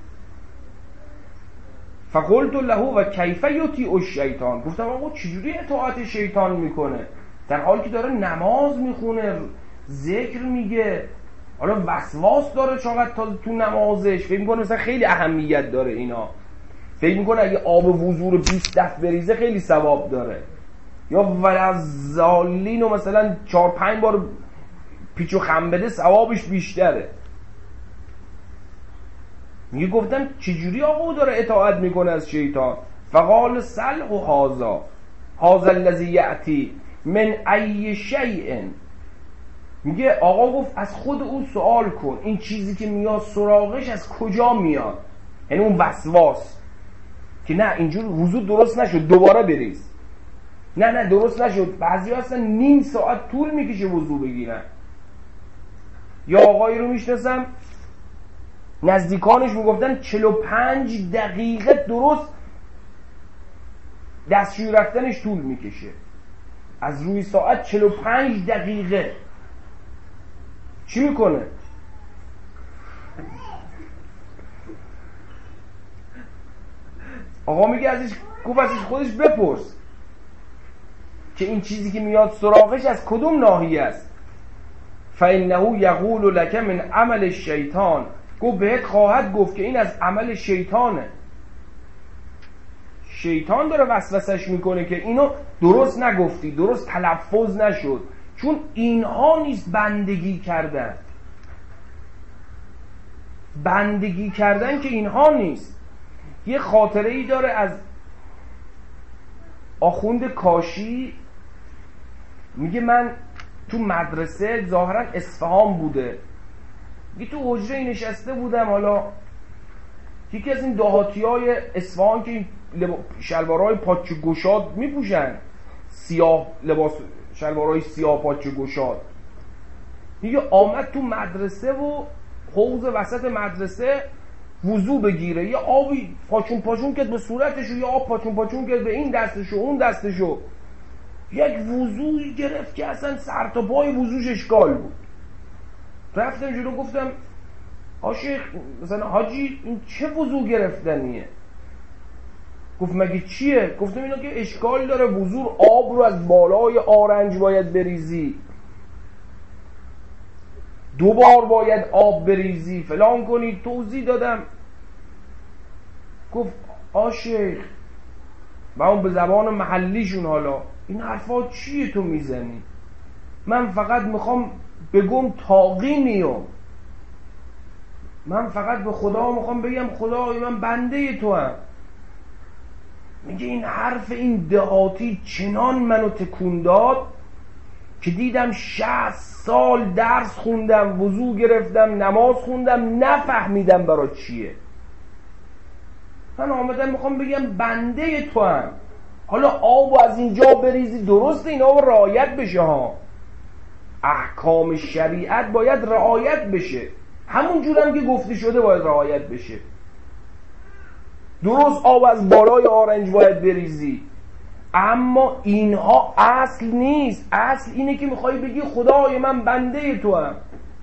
فقلت له و کیف یطیع الشیطان، گفتم آقا چجوری اطاعت شیطان میکنه در حالی که داره نماز میخونه، ذکر میگه، حالا وسواس داره چقدر تا تو نمازش، فکر میکنه مثلا خیلی اهمیت داره اینا، فکر میکنه اگه آب وضو رو بیست دفعه بریزه خیلی ثواب داره، یا ولزالین و مثلا چهار پنج بار پیچ و خم بده ثوابش بیشتره. میگه گفتم چجوری آقا داره اطاعت میکنه از شیطان؟ فقال سل و هازا هازا الذی یأتی من ای شیء، میگه آقا گفت از خود اون سوال کن، این چیزی که میاد سراغش از کجا میاد؟ یعنی اون وسواس که نه اینجور وضو درست نشد دوباره بریز، نه نه درست نشد، بعضی اصلا نیم ساعت طول میکشه وضو بگیرن. یا آقایی رو میشناسم نزدیکانش میگفتن چهل و پنج دقیقه درست دستشویی رفتنش طول میکشه، از روی ساعت چهل و پنج دقیقه. چی میکنه؟ آقا میگه ازش، گفت ازش خودش بپرس که این چیزی که میاد سراغش از کدوم ناحیه است. فانه یقول لک من عمل الشیطان، گفت بهت خواهد گفت که این از عمل شیطانه. شیطان داره وسوسش میکنه که اینو درست نگفتی، درست تلفظ نشد، چون اینها نیست بندگی کردن. بندگی کردن که اینها نیست. یه خاطره ای داره از آخوند کاشی، میگه من تو مدرسه ظاهرا اصفهان بوده، میگه تو حجره نشسته بودم، حالا یکی از این دهاتی های اصفهان که شلوارهای پاچه گشاد میپوشن، سیاه لباس، شلوارهای سیاه پاچه گشاد، میگه آمد تو مدرسه و حوض وسط مدرسه وضو بگیره، یه آبی پاچون پاچون کرد به صورتشو، یه آب پاچون پاچون کرد به این دستشو اون دستشو، یک وضوی گرفت که اصلا سر تا پای وضوش اشکال بود. رفتم جلو گفتم آشیخ مثلا حاجی این چه وضو گرفتنیه؟ گفت مگه چیه؟ گفتم اینا که اشکال داره، وضو آب رو از بالای آرنج باید بریزی، دو بار باید آب بریزی، فلان کنی، توضیح دادم. گفت آشیخ من اون به زبان محلیشون، حالا این حرفا چیه تو میزنی؟ من فقط میخوام بگم تاقی نیام، من فقط به خدا میخوام بگم خدای من بنده تو هم. میگه این حرف این دهاتی چنان منو تکون داد که دیدم شصت سال درس خوندم، وضو گرفتم، نماز خوندم، نفهمیدم برای چیه. من آمدم میخوام بگم بنده تو هم، حالا آبو از اینجا بریزی درسته، اینا رو رعایت بشه ها، احکام شریعت باید رعایت بشه، همون جور هم که گفته شده باید رعایت بشه. درست آب از بالای آرنج باید بریزی، اما اینها اصل نیست. اصل اینه که میخوای بگی خدای من بنده تو هم،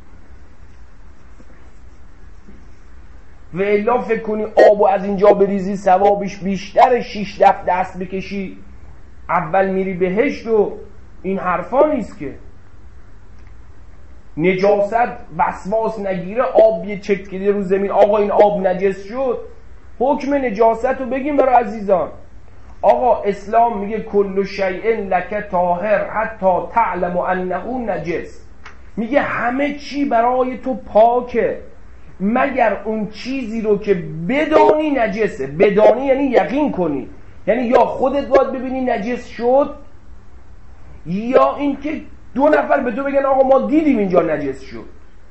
و الا فکر کنی آبو از اینجا بریزی ثوابش بیشتر، شیش دفع دست بکشی اول میری بهشت و این حرفا نیست که. نجاست وسواس نگیره، آب یه چکیده رو زمین آقا این آب نجس شد، حکم نجاست رو بگیم برای عزیزان. آقا اسلام میگه کل شیء لک طاهر حتی تعلم انه نجس، میگه همه چی برای تو پاکه مگر اون چیزی رو که بدانی نجسه. بدانی یعنی یقین کنی، یعنی یا خودت باید ببینی نجس شد، یا اینکه دو نفر به تو بگن آقا ما دیدیم اینجا نجس شد.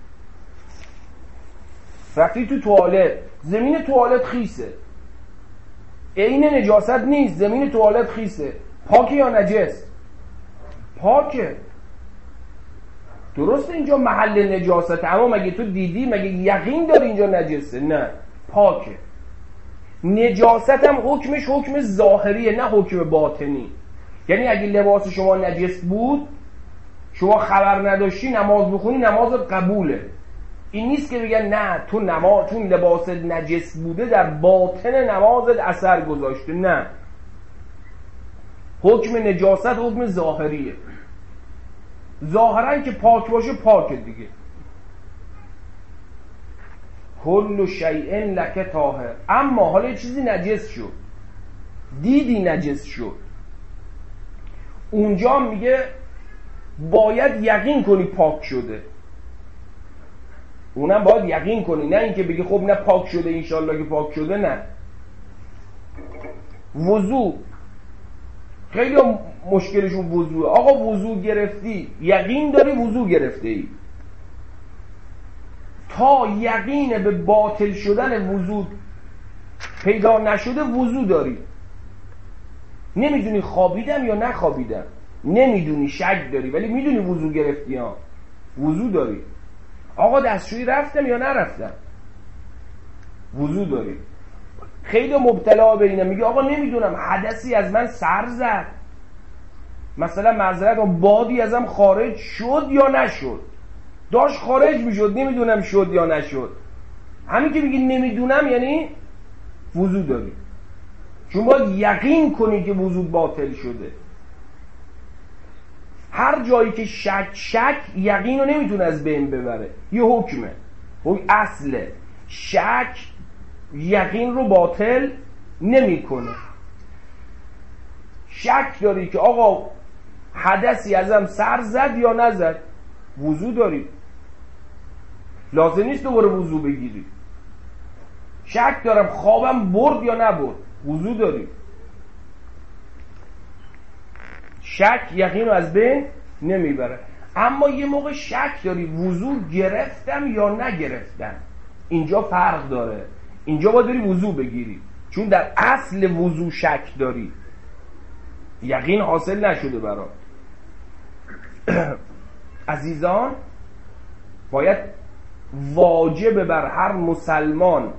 رفتی تو توالت، زمین توالت خیسه، عین نجاست نیست، زمین توالت خیسه، پاکه یا نجس؟ پاکه. درسته اینجا محل نجاست، اما مگه تو دیدی؟ مگه یقین داری اینجا نجسه؟ نه، پاکه. نجاست هم حکمش حکم ظاهریه نه حکم باطنی. یعنی اگه لباس شما نجس بود شما خبر نداشتی نماز بخونی نمازت قبوله. این نیست که بگن نه تو نماز چون لباس نجس بوده در باطن نمازت اثر گذاشته. نه، حکم نجاست حکم ظاهریه، ظاهرا که پاک باشه پاکه دیگه. کل شیء لک طاهر. اما حالا یه چیزی نجس شد، دیدی نجس شد، اونجا میگه باید یقین کنی پاک شده. اونم باید یقین کنی، نه اینکه بگی خب نه پاک شده انشالله که پاک شده. نه. وضو خیلی مشکلشون وضوه. آقا وضو گرفتی، یقین داری وضو گرفته ای، تا یقین به باطل شدن وضو پیدا نشده وضو داری. نمیدونی خوابیدم یا نخوابیدم، نمیدونی، شک داری، ولی میدونی وضو گرفتی ها، وضو داری. آقا دستشویی رفتم یا نرفتم، وضو داری. خیلی مبتلا به اینه، میگه آقا نمیدونم حدثی از من سر زد، مثلا معذرت بادی ازم خارج شد یا نشد، داشت خارج میشد نمیدونم شد یا نشد. همین که میگی نمیدونم یعنی وضو داری، چون باید یقین کنی که وضو باطل شده. هر جایی که شک شک یقین رو نمیتونه از بین ببره، یه حکمه، حکم اصله. شک یقین رو باطل نمیکنه. شک داری که آقا حدثی ازم سر زد یا نزد، وضو داری، لازم نیست دوباره وضو بگیری. شک دارم خوابم برد یا نبرد، وضو داری. شک یقین رو از بین نمیبره. اما یه موقع شک داری وضو گرفتم یا نگرفتم، اینجا فرق داره. اینجا باید داری وضو بگیری، چون در اصل وضو شک داری، یقین حاصل نشده برات. عزیزان باید واجب بر هر مسلمان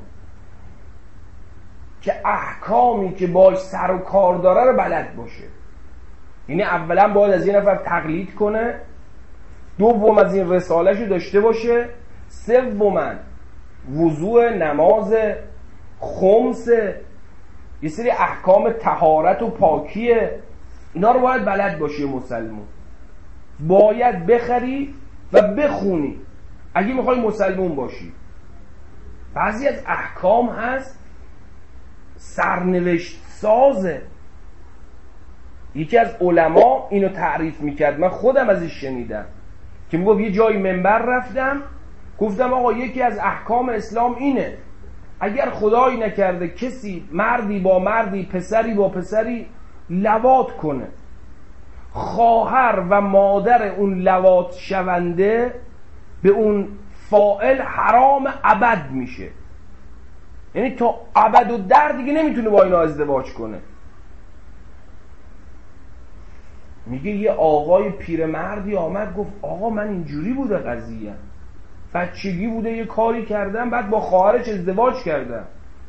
که احکامی که باش سر و کار داره رو بلد باشه. یعنی اولا باید از یه نفر تقلید کنه، دوم از این رساله‌شو داشته باشه، سوما وضوء، نماز، خمس، یه سری احکام طهارت و پاکیه، اینا رو باید بلد باشه. مسلمان باید بخری و بخونی اگه میخوای مسلمان باشی. بعضی از احکام هست سرنوشت سازه. یکی از علما اینو تعریف میکرد، من خودم ازش شنیدم که میگفت یه جای منبر رفتم گفتم آقا یکی از احکام اسلام اینه، اگر خدایی نکرده کسی مردی با مردی پسری با پسری لواط کنه، خواهر و مادر اون لواط شونده به اون فاعل حرام ابد میشه. یعنی تا ابد و در دیگه نمیتونه با اینا ازدواج کنه. میگه یه آقای پیرمردی آمد گفت آقا من اینجوری بوده قضیه، بچگی بوده یه کاری کردم بعد با خواهرش ازدواج کردم،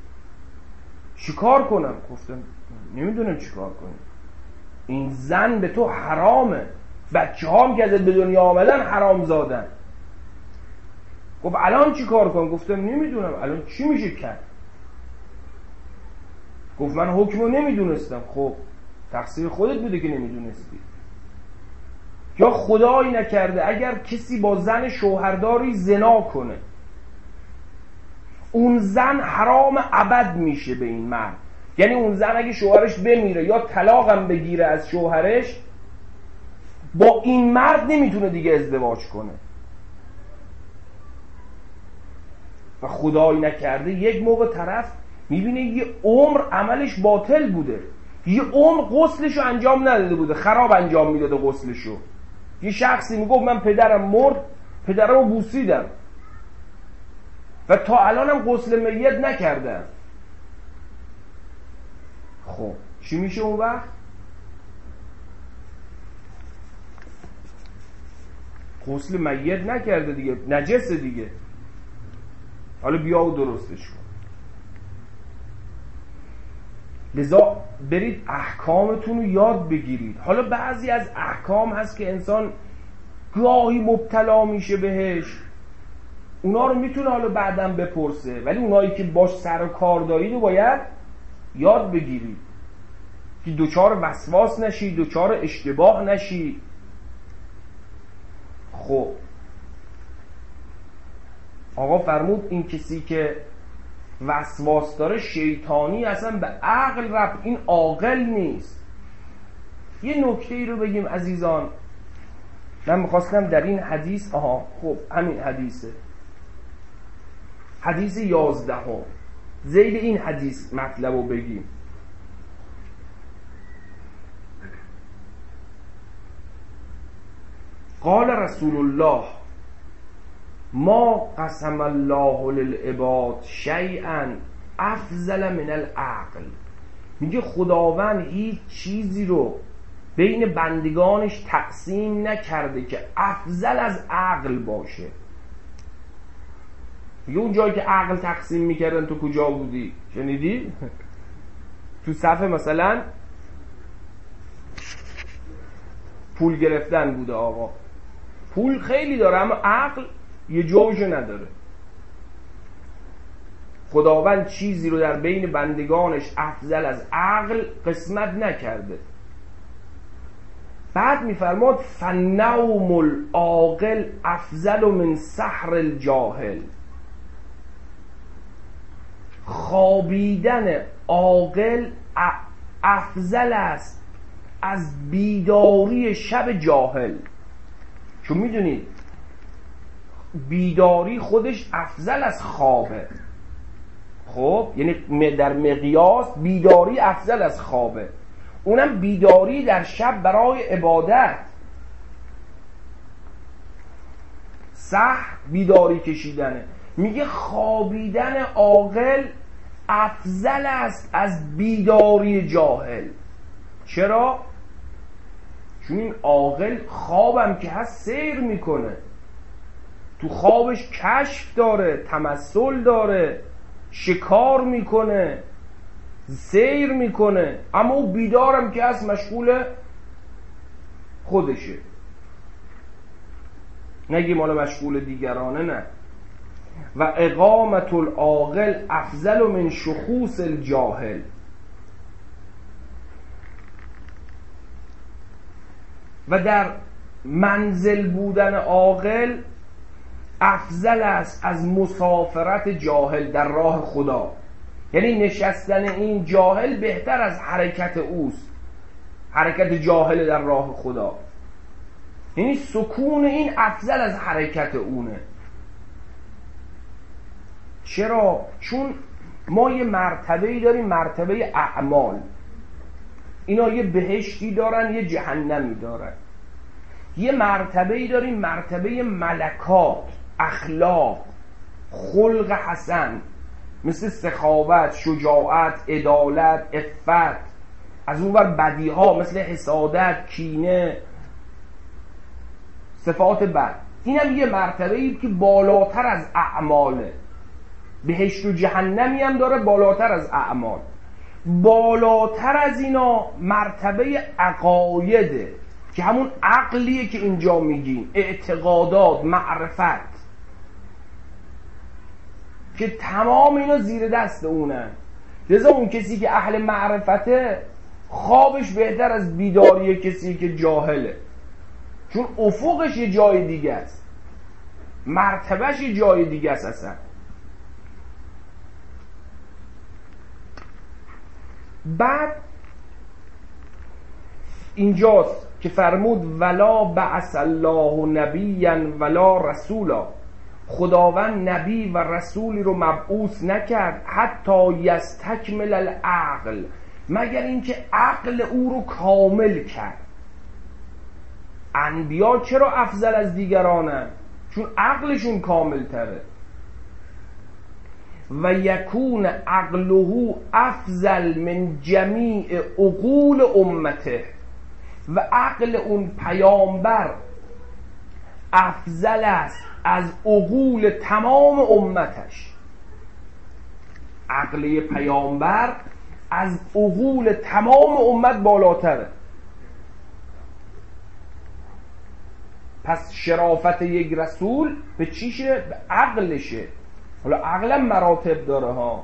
چیکار کنم؟ گفتم نمیدونم چیکار کنم، این زن به تو حرامه، بچه هام که ازت به دنیا آمدن حرام زادن. گفت الان چی کار کنم؟ گفتم نمیدونم الان چی میشه کرد. گفت من حکمو نمیدونستم. خب تقصیر خودت بوده که نمیدونستی. یا خدایی نکرده اگر کسی با زن شوهرداری زنا کنه، اون زن حرام ابد میشه به این مرد. یعنی اون زن اگه شوهرش بمیره یا طلاقم بگیره از شوهرش، با این مرد نمیتونه دیگه ازدواج کنه. و خدایی نکرده یک موقع طرف میبینه یه عمر عملش باطل بوده، یه عمر غسلشو انجام نداده بوده، خراب انجام میداده غسلشو. یه شخصی میگفت من پدرم مرد، پدرمو بوسیدم و تا الانم غسل میت نکردم. خب چی میشه اون وقت؟ غسل میت نکرده دیگه، نجسه دیگه. حالا بیا و درستش کن. لذا برید احکامتون رو یاد بگیرید. حالا بعضی از احکام هست که انسان گاهی مبتلا میشه بهش، اونا رو میتونه حالا بعدم بپرسه، ولی اونایی که باش سر و کار دارید رو باید یاد بگیرید که دوچار وسواس نشی، دوچار اشتباه نشی. خب آقا فرمود این کسی که وسواس داره شیطانی، اصلا به عقل ربط، این عاقل نیست. یه نکته ای رو بگیم عزیزان، من میخواستم در این حدیث، آها خب همین حدیثه، حدیث یازدهم، ذیل این حدیث مطلب رو بگیم. قال رسول الله ما قسم الله للعباد شیئا افضل من العقل. میگه خداوند هیچ چیزی رو بین بندگانش تقسیم نکرده که افضل از عقل باشه. میگه اون جایی که عقل تقسیم میکردن تو کجا بودی؟ شنیدی؟ تو صفحه مثلا پول گرفتن بوده آقا، پول خیلی داره اما عقل یه جوش نداره. خداوند چیزی رو در بین بندگانش افضل از عقل قسمت نکرده. بعد میفرماد فنوم العاقل افضل من سحر الجاهل. خوابیدن عاقل افضل است از بیداری شب جاهل. چون میدونید بیداری خودش افضل از خوابه. خب یعنی در مقیاس بیداری افضل از خوابه، اونم بیداری در شب برای عبادت. سحر بیداری کشیدنه. میگه خوابیدن عاقل افضل است از بیداری جاهل. چرا؟ چون این عاقل خوابم که هست سیر میکنه، تو خوابش کشف داره، تمثل داره، شکار میکنه، سیر میکنه، اما او بیدارم که هست مشغول خودشه. نگیم حالا مشغول دیگرانه، نه. و اقامت العاقل افضل من شخوص الجاهل. و در منزل بودن عاقل افضل است از مسافرت جاهل در راه خدا. یعنی نشستن این جاهل بهتر از حرکت اوست، حرکت جاهل در راه خدا. یعنی سکون این افضل از حرکت اونه. چرا؟ چون ما یه مرتبه‌ای داریم، مرتبه اعمال. اینا یه بهشتی دارن، یه جهنمی دارن. یه مرتبه‌ای داریم، مرتبه ملکات، اخلاق، خلق حسن، مثل سخاوت، شجاعت، عدالت، عفت، از اون ور بدیها مثل حسادت، کینه، صفات بد. این هم یه مرتبه‌ای که بالاتر از اعماله. بهشت و جهنمی هم داره بالاتر از اعمال. بالاتر از اینا مرتبه عقایده که همون عقلیه که اینجا میگیم، اعتقادات، معرفت، که تمام اینا زیر دست اونن. لذا اون کسی که اهل معرفته خوابش بهتر از بیداری کسی که جاهله، چون افقش یه جای دیگه است، مرتبهش یه جای دیگه است اصلا. بعد اینجاست که فرمود ولا بعث الله نبیا ولا رسولا، خداوند نبی و رسولی رو مبعوث نکرد حتی یستکمل العقل، مگر اینکه عقل او رو کامل کرد. انبیا چرا افضل از دیگرانن؟ چون عقلشون کامل تره. و یکون عقله افضل من جمیع عقول امته، و عقل اون پیامبر افضل است از عقول تمام امتش. عقل پیامبر از عقول تمام امت بالاتره. پس شرافت یک رسول به چیشه؟ به عقلشه. حالا عقلم مراتب داره ها،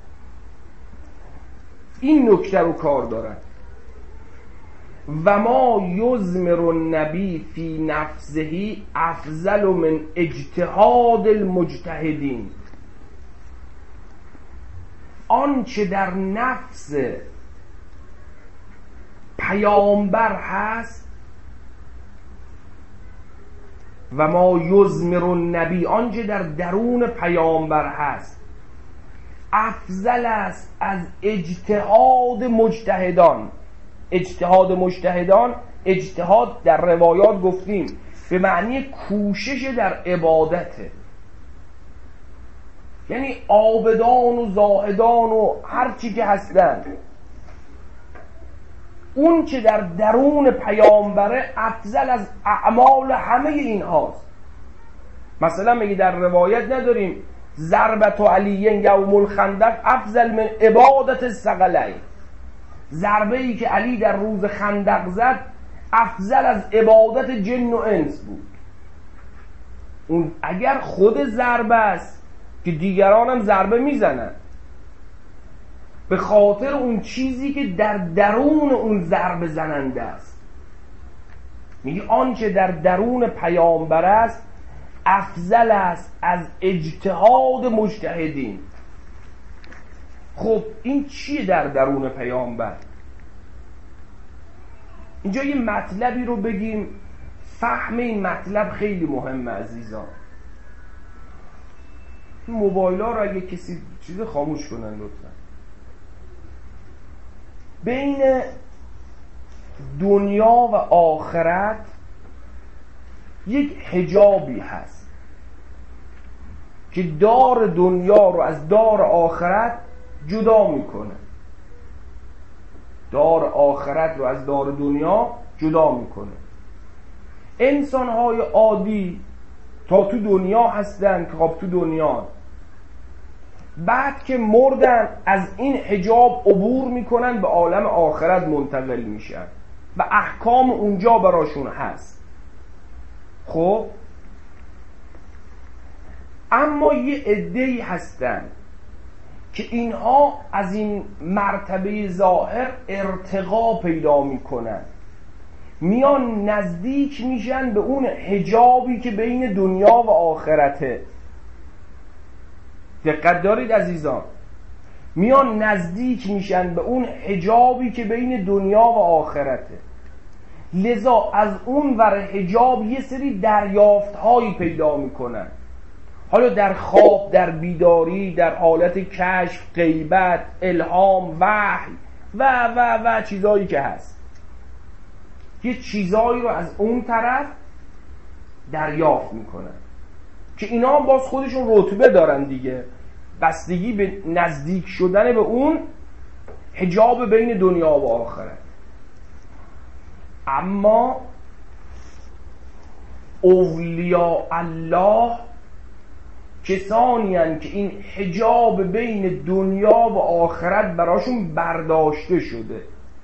این نکته رو کار دارن. و ما یضمر النبی فی نفسه افضل من اجتهاد المجتهدین، آنچه در نفس پیامبر هست، و ما یضمر النبی، آنچه در درون پیامبر هست، افضل است از اجتهاد مجتهدان. اجتهاد مجتهدان، اجتهاد در روایات گفتیم به معنی کوشش در عبادته، یعنی عابدان و زاهدان و هر چی که هستن، اون که در درون پیامبره افضل از اعمال همه این هاست. مثلا میگه در روایت نداریم ضربت علی یوم الخندق افضل من عبادت الثقلین، ضربه ای که علی در روز خندق زد افضل از عبادت جن و انس بود. اون اگر خود ضربه است که دیگران هم ضربه میزنن، به خاطر اون چیزی که در درون اون ضربه زننده است. میگه آنچه در درون پیامبر است افضل است از اجتهاد مجتهدین. خب این چیه در درون پیامبر؟ اینجا یه مطلبی رو بگیم، فهم این مطلب خیلی مهمه عزیزان. موبایل ها رو اگه کسی چیز خاموش کنن لطفا. بین دنیا و آخرت یک حجابی هست که دار دنیا رو از دار آخرت جدا میکنه. دار آخرت رو از دار دنیا جدا میکنه. انسان‌های عادی تا تو دنیا هستن که خب تو دنیا، بعد که مردن از این حجاب عبور میکنن، به عالم آخرت منتقل میشن و احکام اونجا براشون هست. خب اما یه عده‌ای هستن که اینها از این مرتبه ظاهر ارتقا پیدا میکنن، میان نزدیک میشن به اون حجابی که بین دنیا و آخرته. دقت دارید عزیزان، میان نزدیک میشن به اون حجابی که بین دنیا و آخرته. لذا از اون ور حجاب یه سری دریافت هایی پیدا میکنن، حالا در خواب، در بیداری، در حالت کشف، غیبت، الهام، وحی و و و چیزایی که هست. یه چیزایی رو از اون طرف دریافت میکنن که اینا هم باز خودشون رتبه دارن دیگه، بستگی به نزدیک شدن به اون حجاب بین دنیا و آخرت. اما اولیاء الله کسانی هستند که این حجاب بین دنیا و آخرت براشون برداشته شده.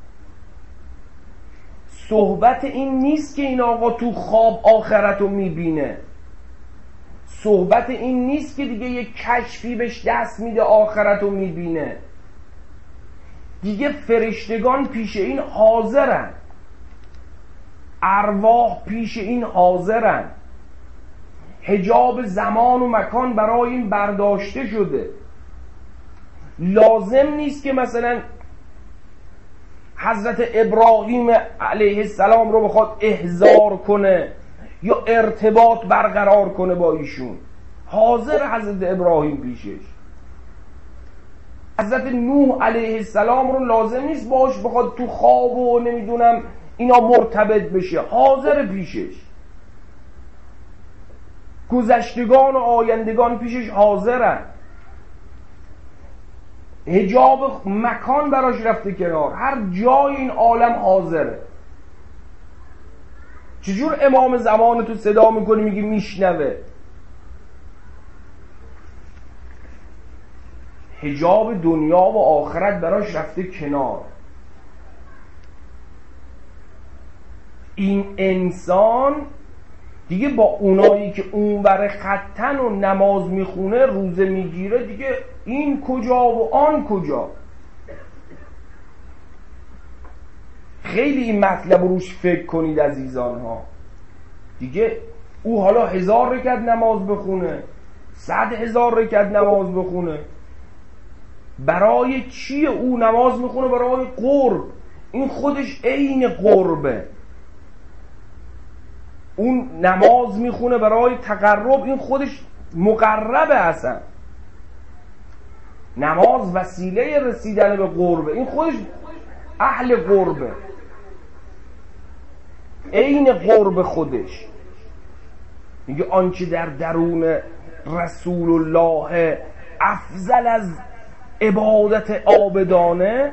صحبت این نیست که این آقا تو خواب آخرت رو میبینه، صحبت این نیست که دیگه یک کشفی بهش دست میده آخرت رو میبینه. دیگه فرشتگان پیش این حاضرن، ارواح پیش این حاضرن، حجاب زمان و مکان برای این برداشته شده. لازم نیست که مثلا حضرت ابراهیم علیه السلام رو بخواد احضار کنه یا ارتباط برقرار کنه با ایشون. حاضر حضرت ابراهیم پیشش. حضرت نوح علیه السلام رو لازم نیست باش بخواد تو خواب و نمیدونم اینا مرتبط بشه، حاضر پیشش. گذشتگان و آیندگان پیشش حاضرن. حجاب مکان براش رفته کنار، هر جای این عالم حاضره. چجور امام زمان تو صدا میکنی میگی میشنوه؟ حجاب دنیا و آخرت براش رفته کنار. این انسان دیگه با اونایی که اونور خطن و نماز میخونه روزه میگیره دیگه این کجا و آن کجا. خیلی این مطلب روش فکر کنید عزیزان ها. دیگه او حالا هزار رکعت نماز بخونه، صد هزار رکعت نماز بخونه، برای چیه او نماز میخونه؟ برای قرب. این خودش عین قربه. اون نماز میخونه برای تقرب، این خودش مقربه. اصلا نماز وسیله رسیدن به قربه، این خودش اهل قربه، عین قرب خودش. میگه آنچه در درون رسول الله افضل از عبادت عابدانه.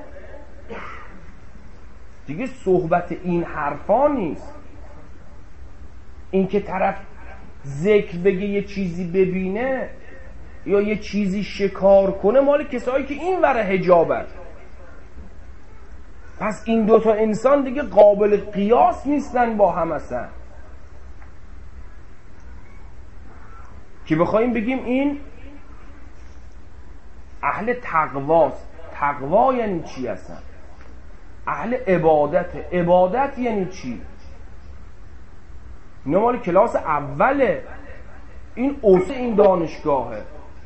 دیگه صحبت این حرفا نیست. این که طرف ذکر بگه یه چیزی ببینه یا یه چیزی شکار کنه مال کسایی که این ور حجابن. پس این دوتا انسان دیگه قابل قیاس نیستن با هم اصلا، که بخوایم بگیم این اهل تقواست. تقوا یعنی چی اصلا؟ اهل عبادت. عبادت یعنی چی؟ اینا مال کلاس اوله، این اوسه این دانشگاهه.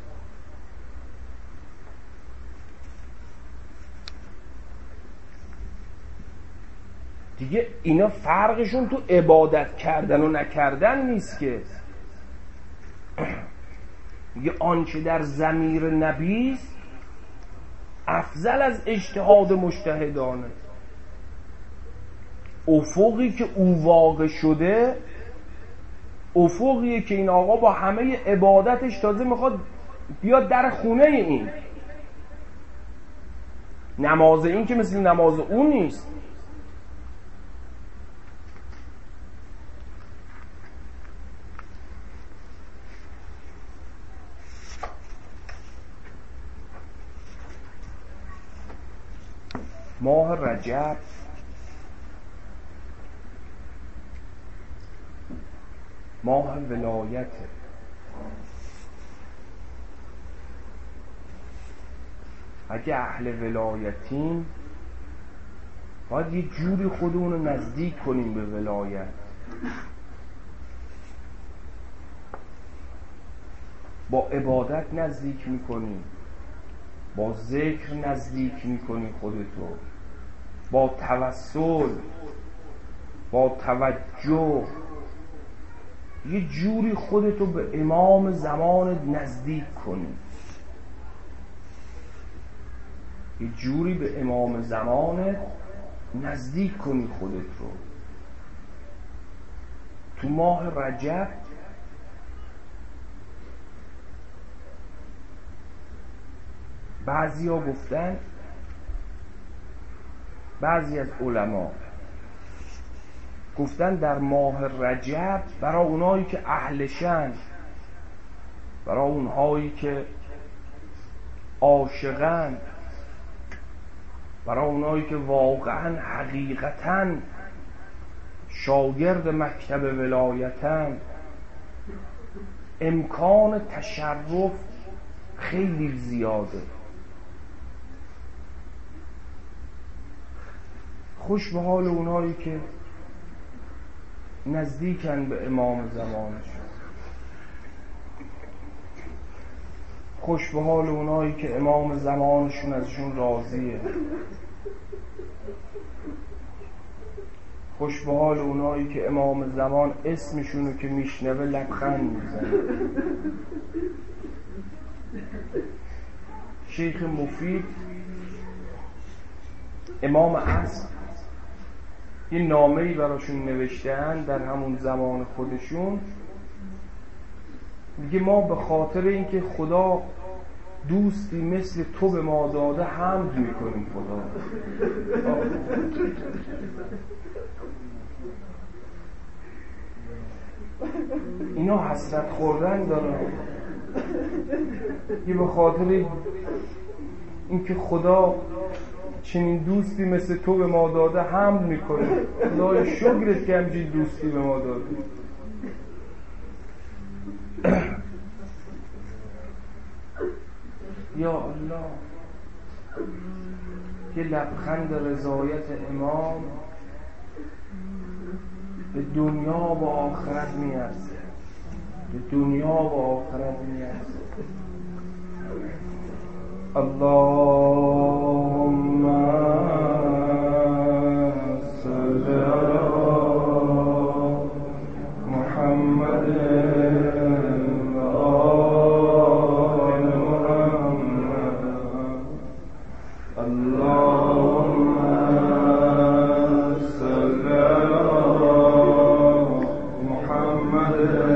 دیگه اینا فرقشون تو عبادت کردن و نکردن نیست که. میگه آنچه در ضمیر نبیست افضل از اجتهاد مجتهدانه. افقی که او واقع شده افقیه که این آقا با همه عبادتش تازه میخواد بیاد در خونه این. نماز این که مثل نماز اون نیست. ماه رجب ماه ولایت. اگه اهل ولایتیم باید یه جوری خودمون رو نزدیک کنیم به ولایت. با عبادت نزدیک میکنیم، با ذکر نزدیک میکنی خودتو، با توسل، با توجه، یه جوری خودتو به امام زمان نزدیک کنی. یه جوری به امام زمان نزدیک کنی خودت رو. تو ماه رجب بعضی ها گفتن بعضی از علما گفتن در ماه رجب برای اونایی که اهلشن، برای اونهایی که عاشقن، برای اونایی که واقعا حقیقتا شاگرد مکتب ولایتن، امکان تشرف خیلی زیاده. خوش به حال اونایی که نزدیکن به امام زمانشون، خوش به حال اونایی که امام زمانشون ازشون راضیه، خوش به حال اونایی که امام زمان اسمشونو که میشنوه لبخند میزنه. شیخ مفید امام عصر یه نامه‌ای براشون نوشتن در همون زمان خودشون، میگه ما به خاطر اینکه خدا دوستی مثل تو به ما داده حمد میکنیم خدا. اینا حسرت خوردن دارن، یه به خاطر اینکه خدا چنین دوستی مثل تو به ما داده حمد میکنیم، خدای شکرت که همچین دوستی به ما داده. یا الله، یه لبخند رضایت امام به دنیا و آخرت میارزه، به دنیا و آخرت میارزه. اللهم صل علی محمد و آل محمد. اللهم صل علی محمد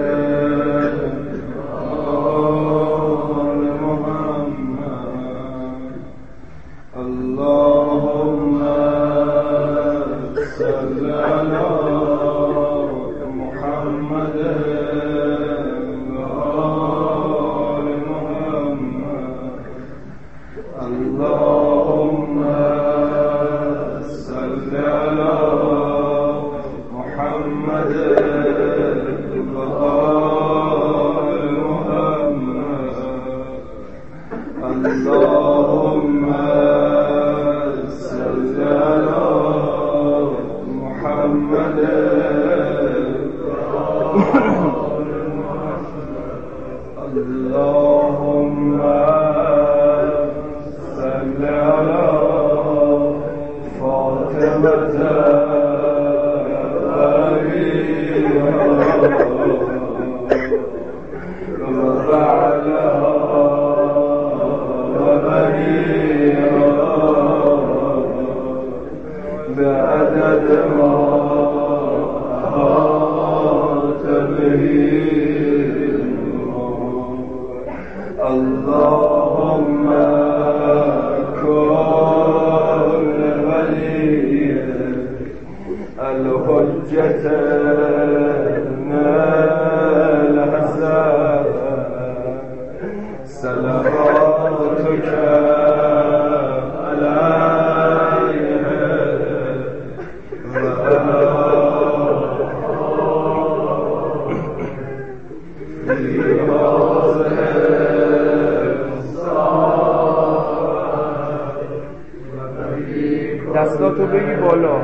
دستاتو بگی بالا.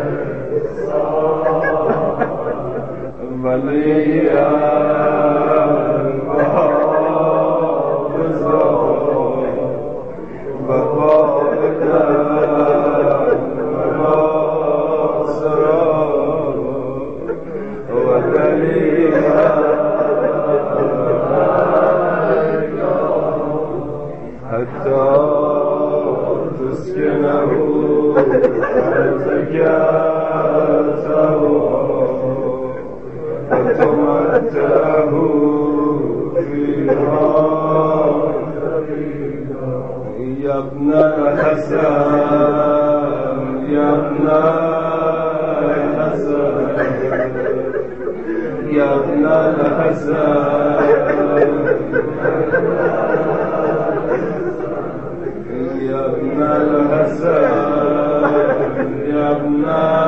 ولی يا ابن الحسن يا ابن الحسن يا ابن الحسن يا ابن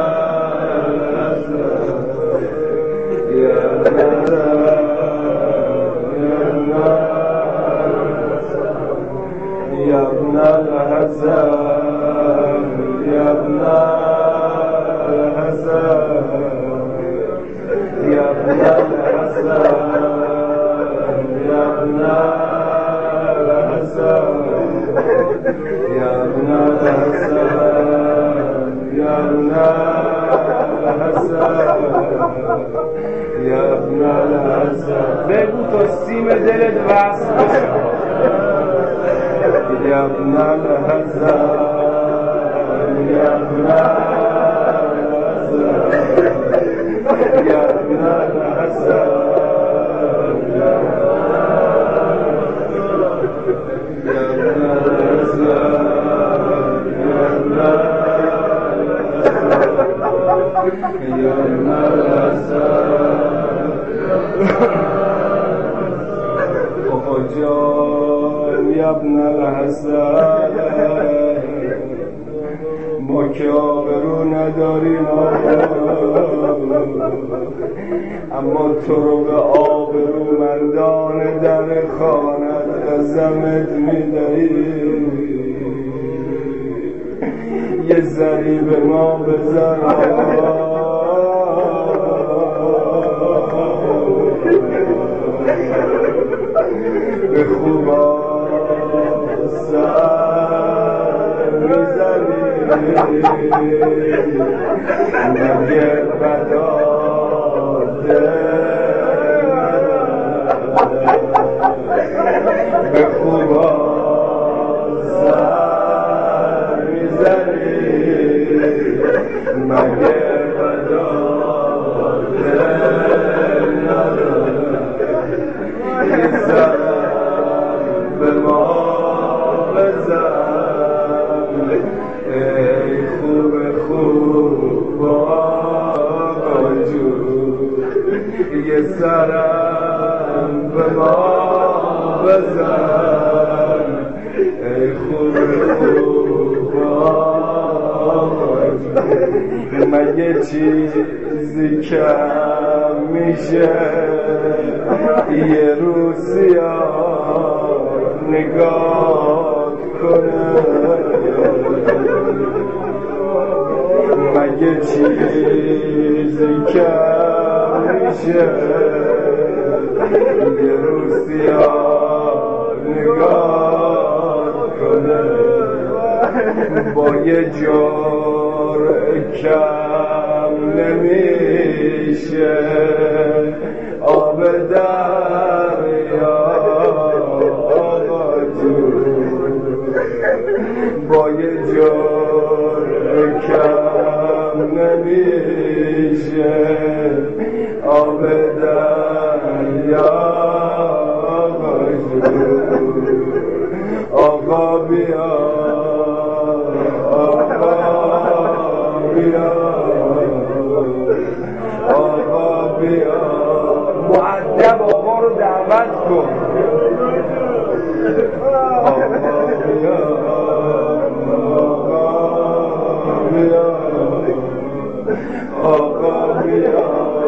الحسن يا ابن يا ابن الحسن يا ابن الحسن يا ابن الحسن يا ابن الحسن يا ابن الحسن يا ابن الحسن يا ابن الحسن بگو تا سیم دلت وصل بشه يا ابن الحسن يا ابن الحسن يا ابن الحسن يا ابن الحسن يا ابن يا ابن الحسن آقا جان یا ابن الحسن ما که آبرو نداریم اما تو رو به آبرومندان در خانت قسمت میدهی یه ذری به ما بزن به خوبا سر میزنی مگه بداده به خوبا سر میزنی مگه بداده یه سر به ما بزن ای خوب خوب آقا جون یه سرم به ما بزن ای خوب خوب آقا جون مگه چیزی کم میشه یه روزیا نگاه کنه مگه چیزی کم میشه یه روزیا نگاه کنه با یه جرعه کم نمیشه آب دریا آقا جون با یه جرعه کم نمیشه آب دریا آقا جون آقا بیا آقا بیا آقا بیا مؤدب آقا رو دعوت کن آقا بیا آقا بیا آقا بیا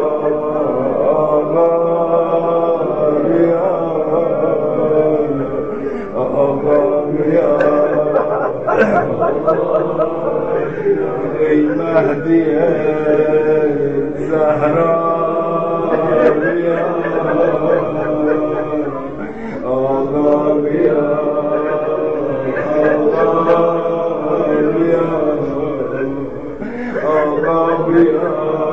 آقا بیا آقا بیا ای مهدی زهرا بیا آقا بیا آقا بیا آقا بیا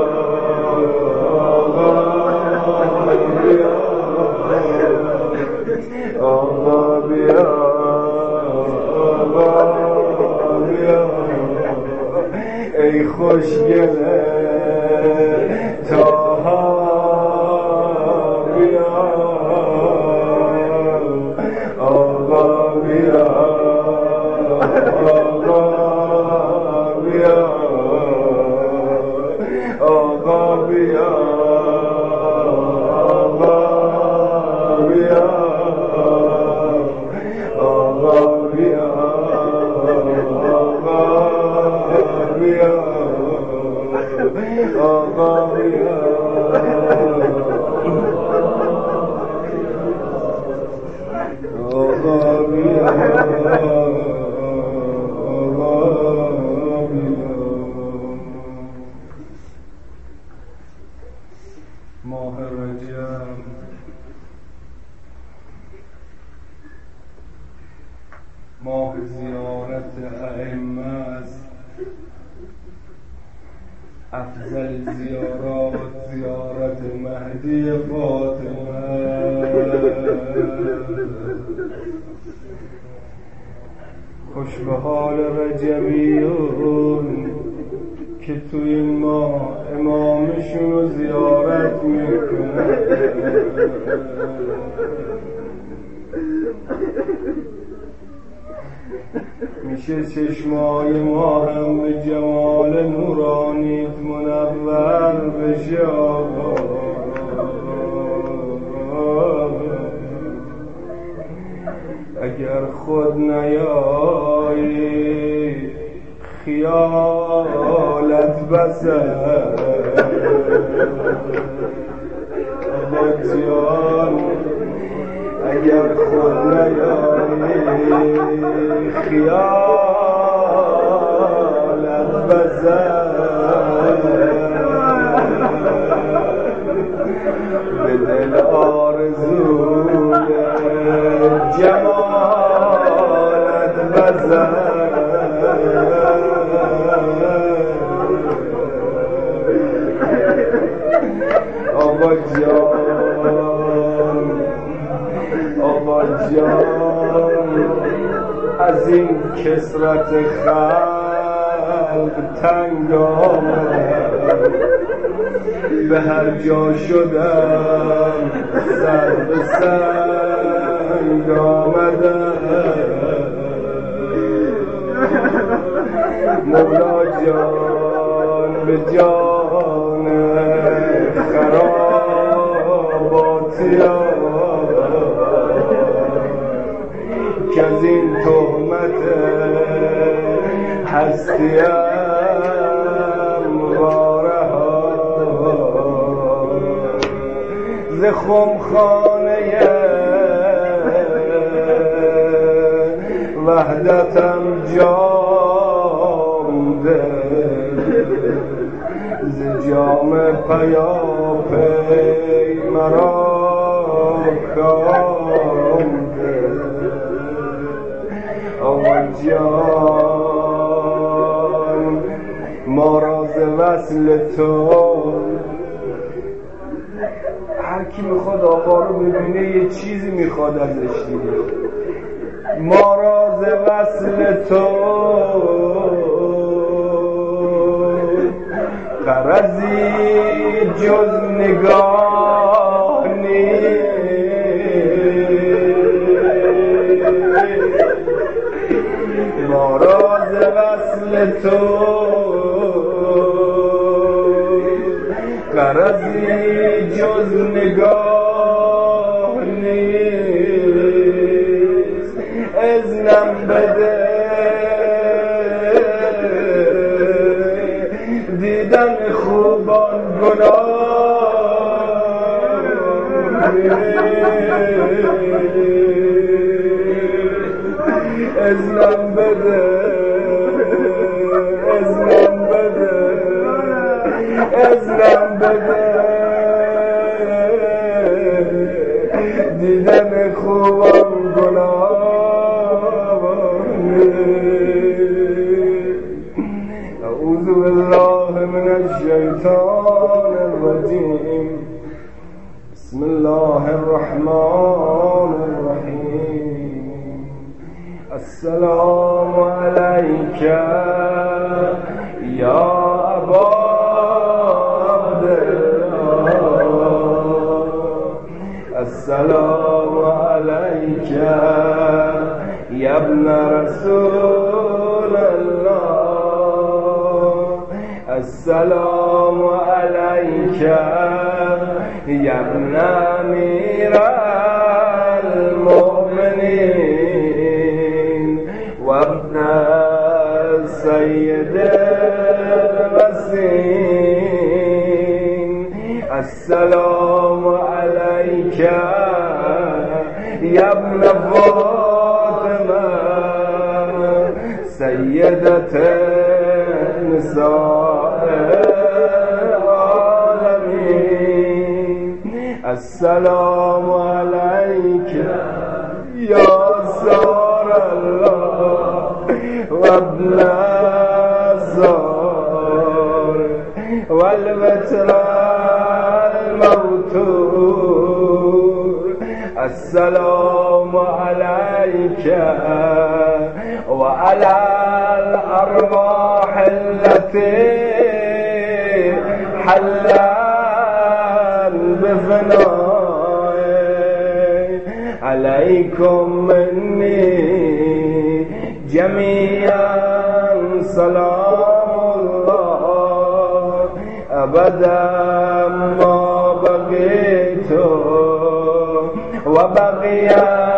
آقا بیا آقا بیا آقا بیا ای خوشگله تاها بیا آقا بیا آقا بیا آقا بیا بیا آقا بیا آقا بیا ماه رجب ماه زیارت ائمه است. افضل زیارات زیارت مهدی فاطمه. خوش به حال رجبیون که توی این ماه امامشون رو زیارت میکنه. میشه چشمای ما هم به جمال نورانیت منور بشه آقا. اگر خود نیایی خیالت بسه آقا جان. اگر خود نیایی خیالت بزن به دل آرزوی جمالت بزن آقا جان آقا جان. از این کثرت خلق تنگ آمدم، به هر جا شدم سر به سنگ آمدم. مولا جان به جان خراباتی که از این تهمت هستیم وارها ز خمخانه وحدتم جام ده ز جام پیاپی مرا کام ده. آقا جان ما را ز وصل تو، هر کی میخواد آقا رو ببینه یه چیزی میخواد ازش دیگه. ما را ز وصل تو غرضی جز نگاه نیست. ما را ز وصل تو غرضی جز نگاه نیست. اذنم بده دیدن خوبان گناه اذنم بده اذنم بده اذنم بده دیدن خوبان گناه. اعوذ بالله من الشیطان الرجیم. بسم الله الرحمن الرحیم. السلام علیک یا ابا عبدالله. السلام علیک یا ابن رسول الله. السلام علیک یا ابن امیر المؤمنین و ابن سید السلام عليك يا ابن فاطمة سيدة نساء العالمين السلام عليك يا سار الله وابن الزار والبتر الموتور السلام عليك وعلى الأرواح التي حلت بفنائك عليكم مني جميعا سلام الله أبدا ما بقيت وبقي